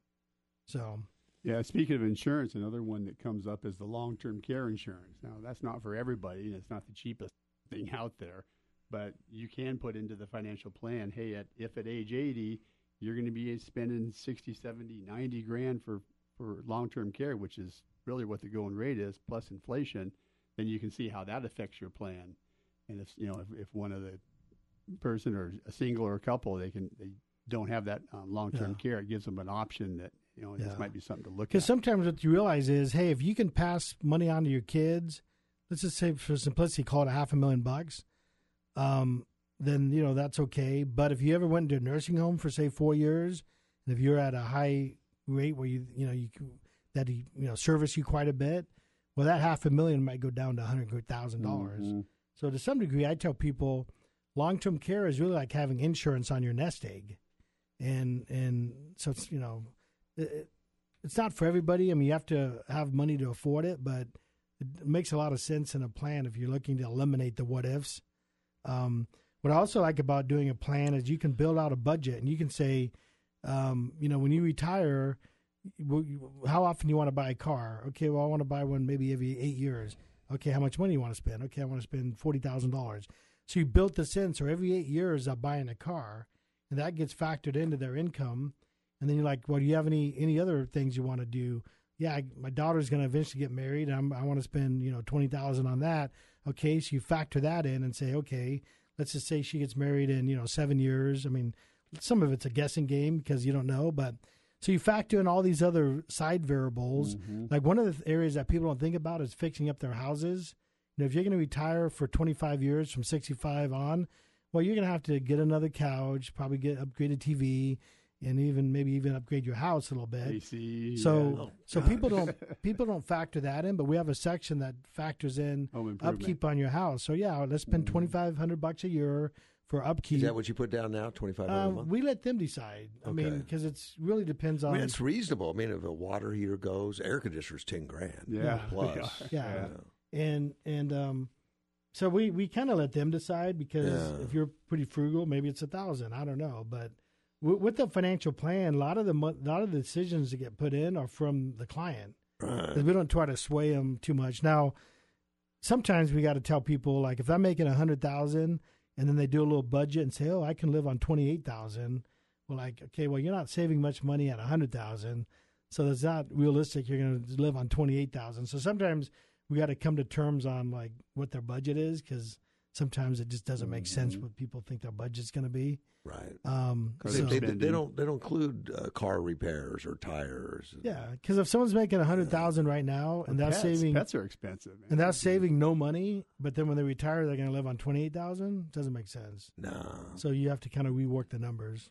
So. Yeah, speaking of insurance, another one that comes up is the long-term care insurance. Now, that's not for everybody, and it's not the cheapest thing out there, but you can put into the financial plan, hey, at, if at age eighty, you're going to be spending sixty, seventy, ninety grand for, for long-term care, which is really what the going rate is, plus inflation, then you can see how that affects your plan. And if, you know, if, if one of the person or a single or a couple, they can, they don't have that um, long-term yeah. care, it gives them an option that You know, Yeah. this might be something to look Because at. sometimes what you realize is, hey, if you can pass money on to your kids, let's just say for simplicity, call it a half a million bucks, um, then, you know, that's okay. But if you ever went into a nursing home for, say, four years, and if you're at a high rate where you, you know, you that, you know, service you quite a bit, well, that half a million might go down to one hundred thousand dollars. Mm-hmm. So to some degree, I tell people long-term care is really like having insurance on your nest egg. And, and so it's, you know, it, it's not for everybody. I mean, you have to have money to afford it, but it makes a lot of sense in a plan if you're looking to eliminate the what ifs. Um, what I also like about doing a plan is you can build out a budget and you can say, um, you know, when you retire, how often do you want to buy a car? Okay, well, I want to buy one maybe every eight years. Okay, how much money you want to spend? Okay, I want to spend forty thousand dollars. So you built this in. So every eight years, I'm buying a car, and that gets factored into their income. And then you're like, well, do you have any any other things you want to do? Yeah, I, my daughter's going to eventually get married. I'm, I want to spend, you know, twenty thousand dollars on that. Okay, so you factor that in and say, okay, let's just say she gets married in, you know, seven years. I mean, some of it's a guessing game because you don't know. But so you factor in all these other side variables. Mm-hmm. Like one of the areas that people don't think about is fixing up their houses. You know, if you're going to retire for twenty-five years from sixty-five on, well, you're going to have to get another couch, probably get upgraded T V, and even maybe even upgrade your house a little bit. A C, so yeah. Oh, so people don't people don't factor that in, but we have a section that factors in upkeep on your house. So yeah, let's spend Mm-hmm. twenty-five hundred bucks a year for upkeep. Is that what you put down now? Twenty-five hundred Um, a month. we let them decide. I Okay. mean, because it's really depends I on. mean, it's reasonable. I mean, if a water heater goes, air conditioner's ten grand. Yeah. plus. Yeah. And and um, so we, we kind of let them decide because Yeah. if you're pretty frugal, maybe it's a thousand. I don't know, but w- with the financial plan, a lot of the mo- a lot of the decisions that get put in are from the client. Right. 'Cause we don't try to sway them too much. Now, sometimes we got to tell people like if I'm making a hundred thousand and then they do a little budget and say, oh, I can live on twenty eight thousand. Well, like okay, well you're not saving much money at a hundred thousand, so it's not realistic. You're going to live on twenty eight thousand. So sometimes we got to come to terms on like what their budget is because sometimes it just doesn't make sense what people think their budget's going to be. Right. Um, They, so- they, they don't they don't include uh, car repairs or tires. Yeah, because if someone's making a hundred thousand right now and that's pets, saving pets are expensive, man. and that's saving no money, but then when they retire they're going to live on twenty eight thousand. Doesn't make sense. No. So you have to kind of rework the numbers.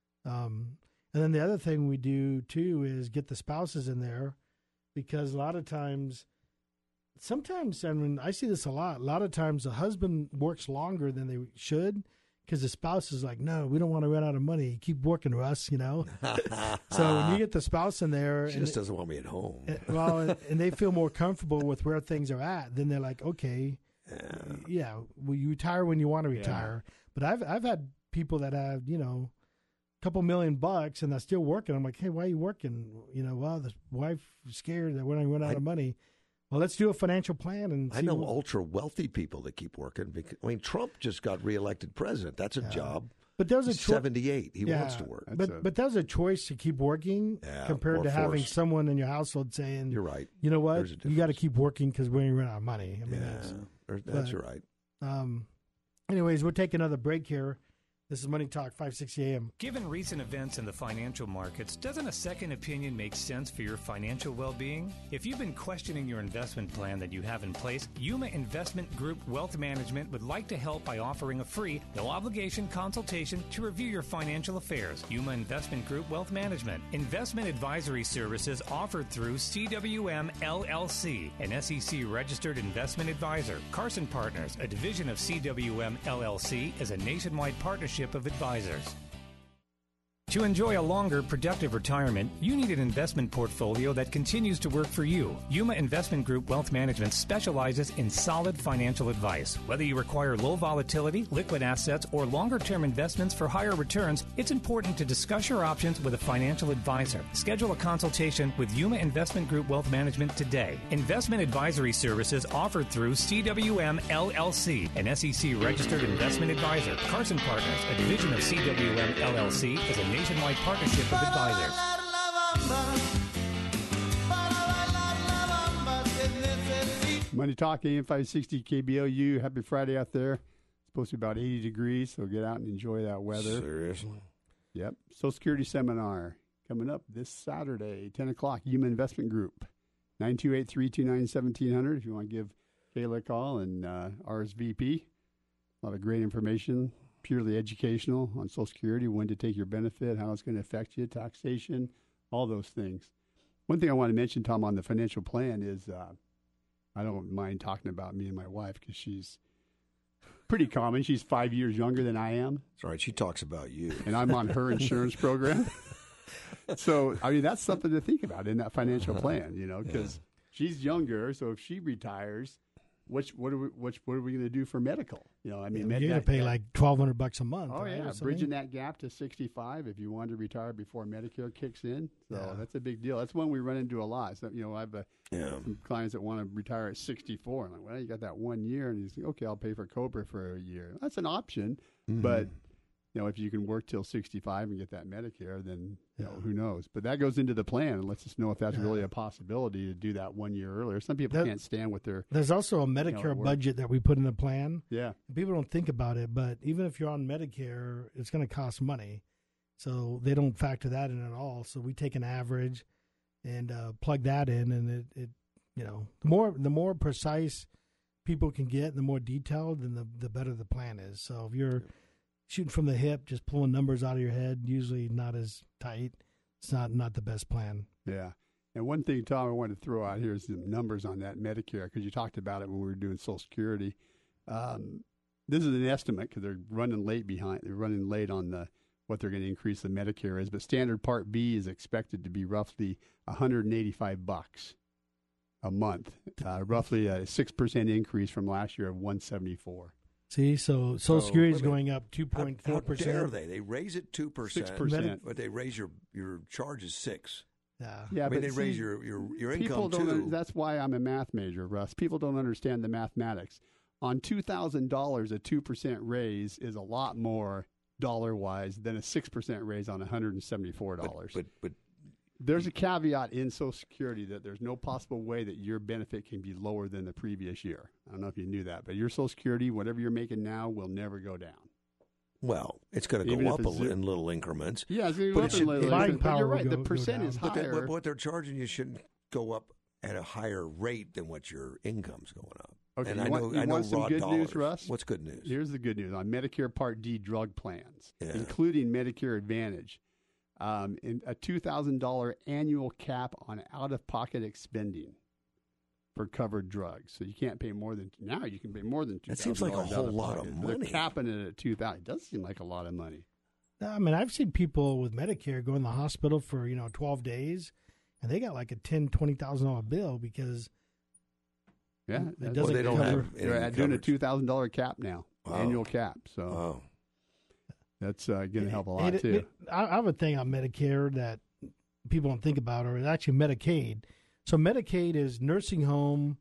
Um, and then the other thing we do too is get the spouses in there, because a lot of times, sometimes I mean I see this a lot. A lot of times the husband works longer than they should. Because the spouse is like, no, we don't want to run out of money. Keep working, Russ, you know. So when you get the spouse in there, She and just doesn't want me at home. and- well, and, and they feel more comfortable with where things are at, then they're like, okay, yeah, yeah well, you retire when you want to retire. But I've I've had people that have you know, a couple million bucks and they're still working. I'm like, hey, why are you working? You know, well, the wife is scared that we're going to run out of money. Well, let's do a financial plan and see I know what- ultra wealthy people that keep working. Because, I mean, Trump just got reelected president. That's a job. But there's a He's choi- seventy-eight. He Yeah, wants to work. But but there's a choice to keep working Yeah, compared more to having forced. someone in your household saying, You're right. You know what? There's a You got to keep working because we're going to run out of money. I mean, Yeah, that's, there- that's but, right. Um, anyways, we'll take another break here. This is Money Talk, five sixty A M. Given recent events in the financial markets, doesn't a second opinion make sense for your financial well-being? If you've been questioning your investment plan that you have in place, Yuma Investment Group Wealth Management would like to help by offering a free, no-obligation consultation to review your financial affairs. Yuma Investment Group Wealth Management. Investment advisory services offered through C W M L L C, an S E C-registered investment advisor. Carson Partners, a division of C W M L L C, is a nationwide partnership of advisors. To enjoy a longer, productive retirement, you need an investment portfolio that continues to work for you. Yuma Investment Group Wealth Management specializes in solid financial advice. Whether you require low volatility, liquid assets, or longer-term investments for higher returns, it's important to discuss your options with a financial advisor. Schedule a consultation with Yuma Investment Group Wealth Management today. Investment advisory services offered through C W M L L C, an S E C-registered investment advisor. Carson Partners, a division of C W M L L C, is a nationwide partnership of advisors. Money Talk, A M five sixty K B L U. Happy Friday out there. It's supposed to be about eighty degrees, so get out and enjoy that weather. Seriously? Yep. Social Security seminar coming up this Saturday, ten o'clock, Yuma Investment Group, nine two eight, three two nine, one seven zero zero if you want to give Kayla a call, and uh, R S V P. A lot of great information, purely educational on Social Security, when to take your benefit, how it's going to affect you, taxation, all those things. One thing I want to mention, Tom, on the financial plan is uh, I don't mind talking about me and my wife because she's pretty common. She's five years younger than I am. That's right. She talks about you. And I'm on her insurance program. So, I mean, that's something to think about in that financial plan, you know, because yeah. she's younger. So if she retires, which what are we which what are we going to do for medical? You know, I mean, yeah, you're going to pay that, like twelve hundred bucks a month. Oh right, yeah, bridging that gap to sixty-five if you want to retire before Medicare kicks in. So yeah. that's a big deal. That's one we run into a lot. So, you know, I have a, yeah. some clients that want to retire at sixty-four. I'm like, well, you got that one year, and you think, okay, I'll pay for Cobra for a year. That's an option, mm-hmm. but. You know, if you can work till sixty-five and get that Medicare, then you know, who knows? But that goes into the plan and lets us know if that's yeah. really a possibility to do that one year earlier. Some people that, can't stand with their. There's also a Medicare you know, budget that we put in the plan. Yeah, people don't think about it, but even if you're on Medicare, it's going to cost money, so they don't factor that in at all. So we take an average and uh, plug that in, and it, it, you know, the more the more precise people can get, the more detailed, then the the better the plan is. So if you're shooting from the hip, just pulling numbers out of your head, usually not as tight. It's not, not the best plan. Yeah. And one thing, Tom, I wanted to throw out here is some numbers on that Medicare, because you talked about it when we were doing Social Security. Um, this is an estimate because they're running late behind. They're running late on the what they're going to increase the Medicare is. But Standard Part B is expected to be roughly one hundred eighty-five bucks a month, uh, roughly a six percent increase from last year of one seventy-four. See, so Social so, Security is going up two point four percent. How dare they? They raise it two percent. six percent. But they raise your, your charges six. Yeah. yeah I mean, but they see, raise your, your, your people income, don't, too. That's why I'm a math major, Russ. People don't understand the mathematics. On two thousand dollars, a two percent raise is a lot more dollar-wise than a six percent raise on one hundred seventy-four dollars. But, but, but there's a caveat in Social Security that there's no possible way that your benefit can be lower than the previous year. I don't know if you knew that, but your Social Security, whatever you're making now, will never go down. Well, it's going to go up a li- in little increments. Yeah, it's going to go up in little increments. But you're right, go, the percent is higher. But, they, but what they're charging you shouldn't go up at a higher rate than what your income's going up. Okay, and you I want, know, you I know want some raw good dollars. news, Russ? What's good news? Here's the good news on Medicare Part D drug plans, yeah. including Medicare Advantage. Um, in a two thousand dollars annual cap on out-of-pocket expending for covered drugs. So you can't pay more than, now you can pay more than two thousand dollars. That seems like a whole lot of money. They're capping it at two thousand dollars. It does seem like a lot of money. I mean, I've seen people with Medicare go in the hospital for, you know, twelve days, and they got like a ten thousand dollars, twenty thousand dollars bill because yeah, it doesn't well, they don't cover. have They're doing a two thousand dollars cap now, wow. annual cap. So. Wow. That's uh, going to help a lot, it, too. It, I have a thing on Medicare that people don't think about, or it's actually Medicaid. So Medicaid is nursing home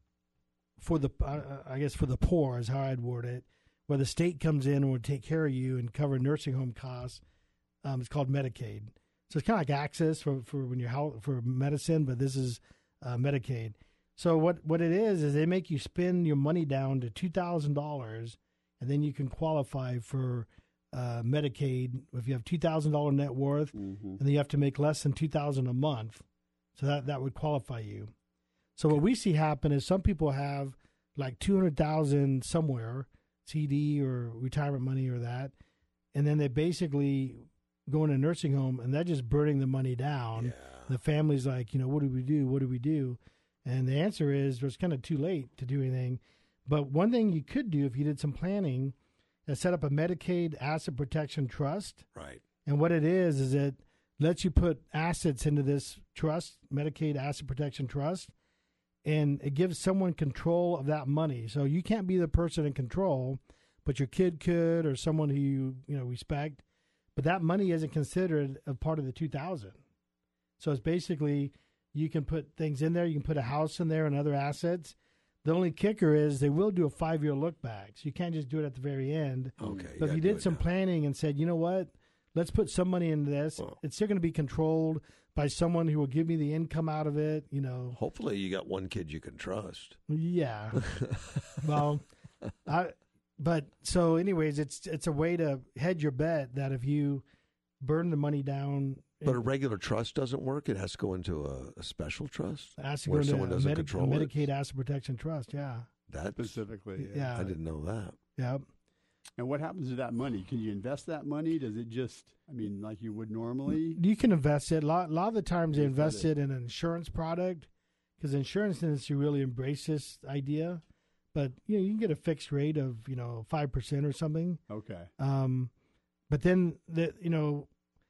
for the, uh, I guess, for the poor is how I'd word it, where the state comes in and will take care of you and cover nursing home costs. Um, it's called Medicaid. So it's kind of like access for, for when you're health, for medicine, but this is uh, Medicaid. So what, what it is is they make you spend your money down to two thousand dollars, and then you can qualify for Uh, Medicaid if you have two thousand dollars net worth, mm-hmm. and then you have to make less than two thousand dollars a month, so that, that would qualify you. So what we see happen is some people have like two hundred thousand dollars somewhere, C D or retirement money or that, and then they basically go in a nursing home and they're just burning the money down. Yeah. The family's like, you know, what do we do? What do we do? And the answer is it's kind of too late to do anything. But one thing you could do if you did some planning is set up a Medicaid Asset Protection Trust. Right. And what it is, is it lets you put assets into this trust, Medicaid Asset Protection Trust, and it gives someone control of that money. So you can't be the person in control, but your kid could or someone who you, you know, respect. But that money isn't considered a part of the two thousand. So it's basically you can put things in there. You can put a house in there and other assets. The only kicker is they will do a five-year look back. So you can't just do it at the very end. Okay. But if you did some now. planning and said, you know what, let's put some money into this. Well, it's still going to be controlled by someone who will give me the income out of it, you know. Hopefully you got one kid you can trust. Yeah. well, I, but so anyways, it's it's a way to hedge your bet that if you burn the money down But a regular trust doesn't work. It has to go into a, a special trust It has to go where into someone a, doesn't Medi- a control Medicaid it. Asset Protection Trust. Yeah. That specifically. Yeah. I didn't know that. Yep. And what happens to that money? Can you invest that money? Does it just, I mean, like you would normally? You can invest it. A lot, a lot of the times they You invest put it in an insurance product because the insurance industry really embrace this idea. But you know, you can get a fixed rate of you know five percent or something. Okay. Um, but then the you know,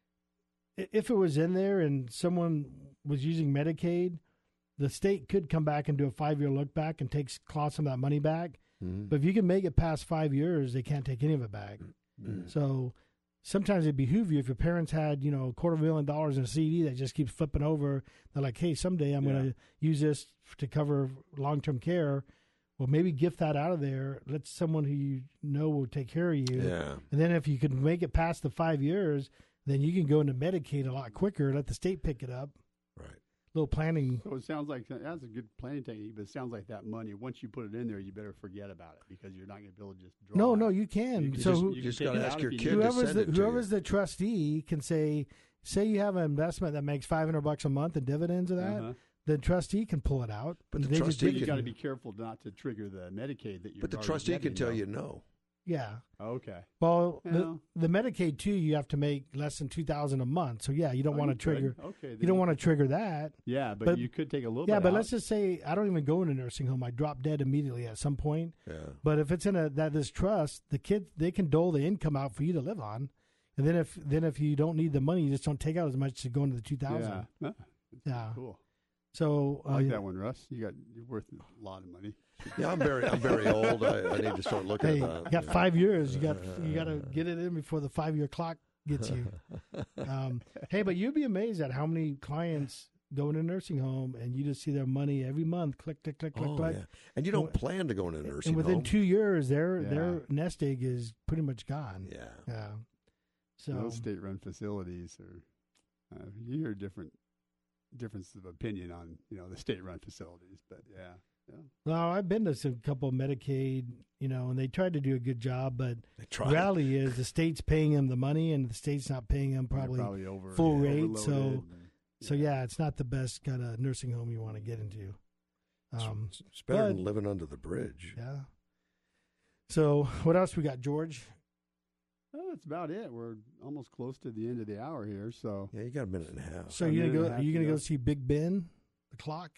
i- if it was in there and someone was using Medicaid, the state could come back and do a five year look back and take claw some of that money back. Mm-hmm. But if you can make it past five years, they can't take any of it back. Mm-hmm. So sometimes it behoove you if your parents had, you know, a quarter of a million dollars in a C D that just keeps flipping over. They're like, hey, someday I'm Yeah. going to use this to cover long-term care. Well, maybe gift that out of there. Let someone who you know will take care of you. Yeah. And then if you can make it past the five years, then you can go into Medicaid a lot quicker. Let the state pick it up. Right. Little planning. So it sounds like that's a good planning technique, but it sounds like that money, once you put it in there, you better forget about it because you're not going to be able to just draw No, it. no, you can. You can so just- who- you just gotta ask your kid to whoever's send the, it to whoever's you. the trustee can say, say you have an investment that makes five hundred bucks a month in dividends of that, Uh-huh. the trustee can pull it out. But the They just trustee give it You to got to you. be careful not to trigger the Medicaid that you're. But the already trustee can getting, tell though. you no. Yeah. Okay. Well, Well. the, the Medicaid too, you have to make less than two thousand a month. So yeah, you don't Oh, want to you could. trigger. Okay, then you don't you want to trigger that. Yeah, but, But- you could take a little Yeah, bit but out. let's just say I don't even go in a nursing home. I drop dead immediately at some point. Yeah. But if it's in a that this trust, the kid they can dole the income out for you to live on, and then if then if you don't need the money, you just don't take out as much to go into the two thousand. Yeah. Huh. Yeah. Cool. So I like uh, that one, Russ. You got you're worth a lot of money. Yeah, I'm very, I'm very old. I, I need to start looking Hey, at that. you got five years. You got you got to get it in before the five year clock gets you. Um, hey, but you'd be amazed at how many clients go in a nursing home and you just see their money every month. Click, click, click, click, Oh, click. yeah. And you don't plan to go in a nursing And within home. two years, their Yeah. their nest egg is pretty much gone. Yeah. Yeah. So Those state-run facilities are. Uh, you hear different differences of opinion on you know the state-run facilities, but yeah, yeah. well, I've been to some couple of Medicaid, you know, and they tried to do a good job, but They the tried. reality is the state's paying them the money, and the state's not paying them They're probably, probably over full yeah, rate. So, overloaded and- so yeah, it's not the best kind of nursing home you want to get into. Um, It's, it's better but- than living under the bridge. yeah. So what else we got, George? Oh, that's about it. We're almost close to the end of the hour here, so Yeah, you got a minute and a half. So A you gonna minute and go? a Are half you to gonna go. go see Big Ben, the clock?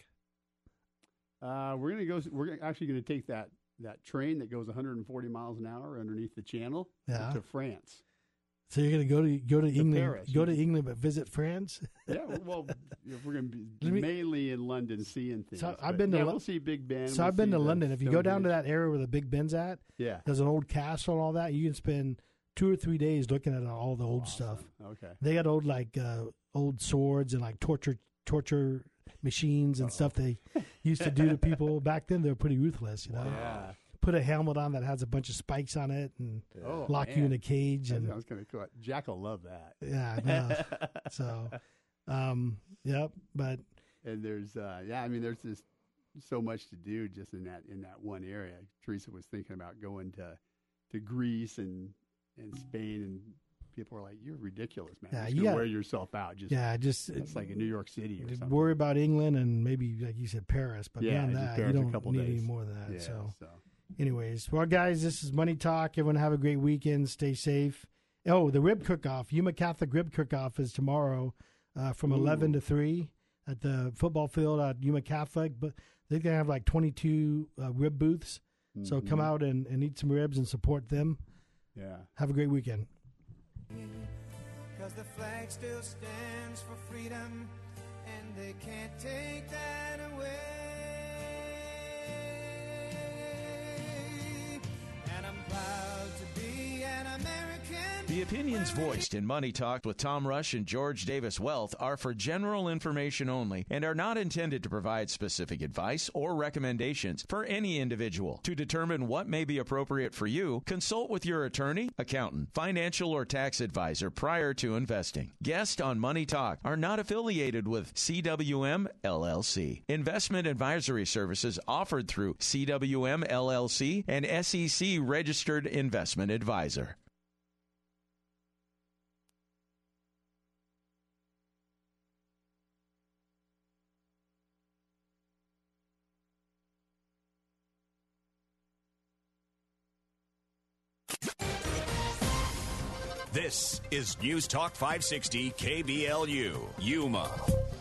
uh, we're gonna go. We're actually gonna take that that train that goes one hundred forty miles an hour underneath the channel Yeah. to France. So you're gonna go to go to, To England, Paris. go to England, but visit France. Yeah, well, if we're gonna be Let me- mainly in London seeing things. So I've but been to yeah, Lo- we'll see Big Ben. So we'll I've been see to the London. If you go down to Stonehenge. that area where the Big Ben's at, Yeah. there's an old castle and all that. You can spend two or three days looking at all the old Awesome. stuff. Okay. They got old like uh, old swords and like torture torture machines and stuff they used to do to people back then. They were pretty ruthless, you know. Yeah. Put a helmet on that has a bunch of spikes on it and Oh, lock you man. in a cage. That And sounds kind of cool. Jack will love that. yeah, I know. So, um, yep. But and there's uh, yeah, I mean, there's just so much to do just in that in that one area. Teresa was thinking about going to to Greece and and Spain, and people were like, "You're ridiculous, man! Yeah, Just you gonna gotta- wear yourself out." Just yeah, just it's like in New York City or Just something. worry about England and maybe, like you said, Paris. But Yeah, beyond just that, Paris you a don't couple need any days. more than that. Yeah, so. so. anyways, well, guys, this is Money Talk. Everyone have a great weekend. Stay safe. Oh, the rib cook-off, Yuma Catholic Rib Cook-Off is tomorrow uh, from Ooh. eleven to three at the football field at Yuma Catholic. But they're going to have like twenty-two uh, rib booths. So come Mhm. out and, and eat some ribs and support them. Yeah. Have a great weekend. Cause the flag still stands for freedom, and they can't take that away. And I'm proud to be an American. The opinions voiced in Money Talk with Tom Rush and George Davis Wealth are for general information only and are not intended to provide specific advice or recommendations for any individual. To determine what may be appropriate for you, consult with your attorney, accountant, financial or tax advisor prior to investing. Guests on Money Talk are not affiliated with C W M L L C. Investment advisory services offered through C W M L L C, an S E C registered investment advisor. This is News Talk five sixty K B L U, Yuma.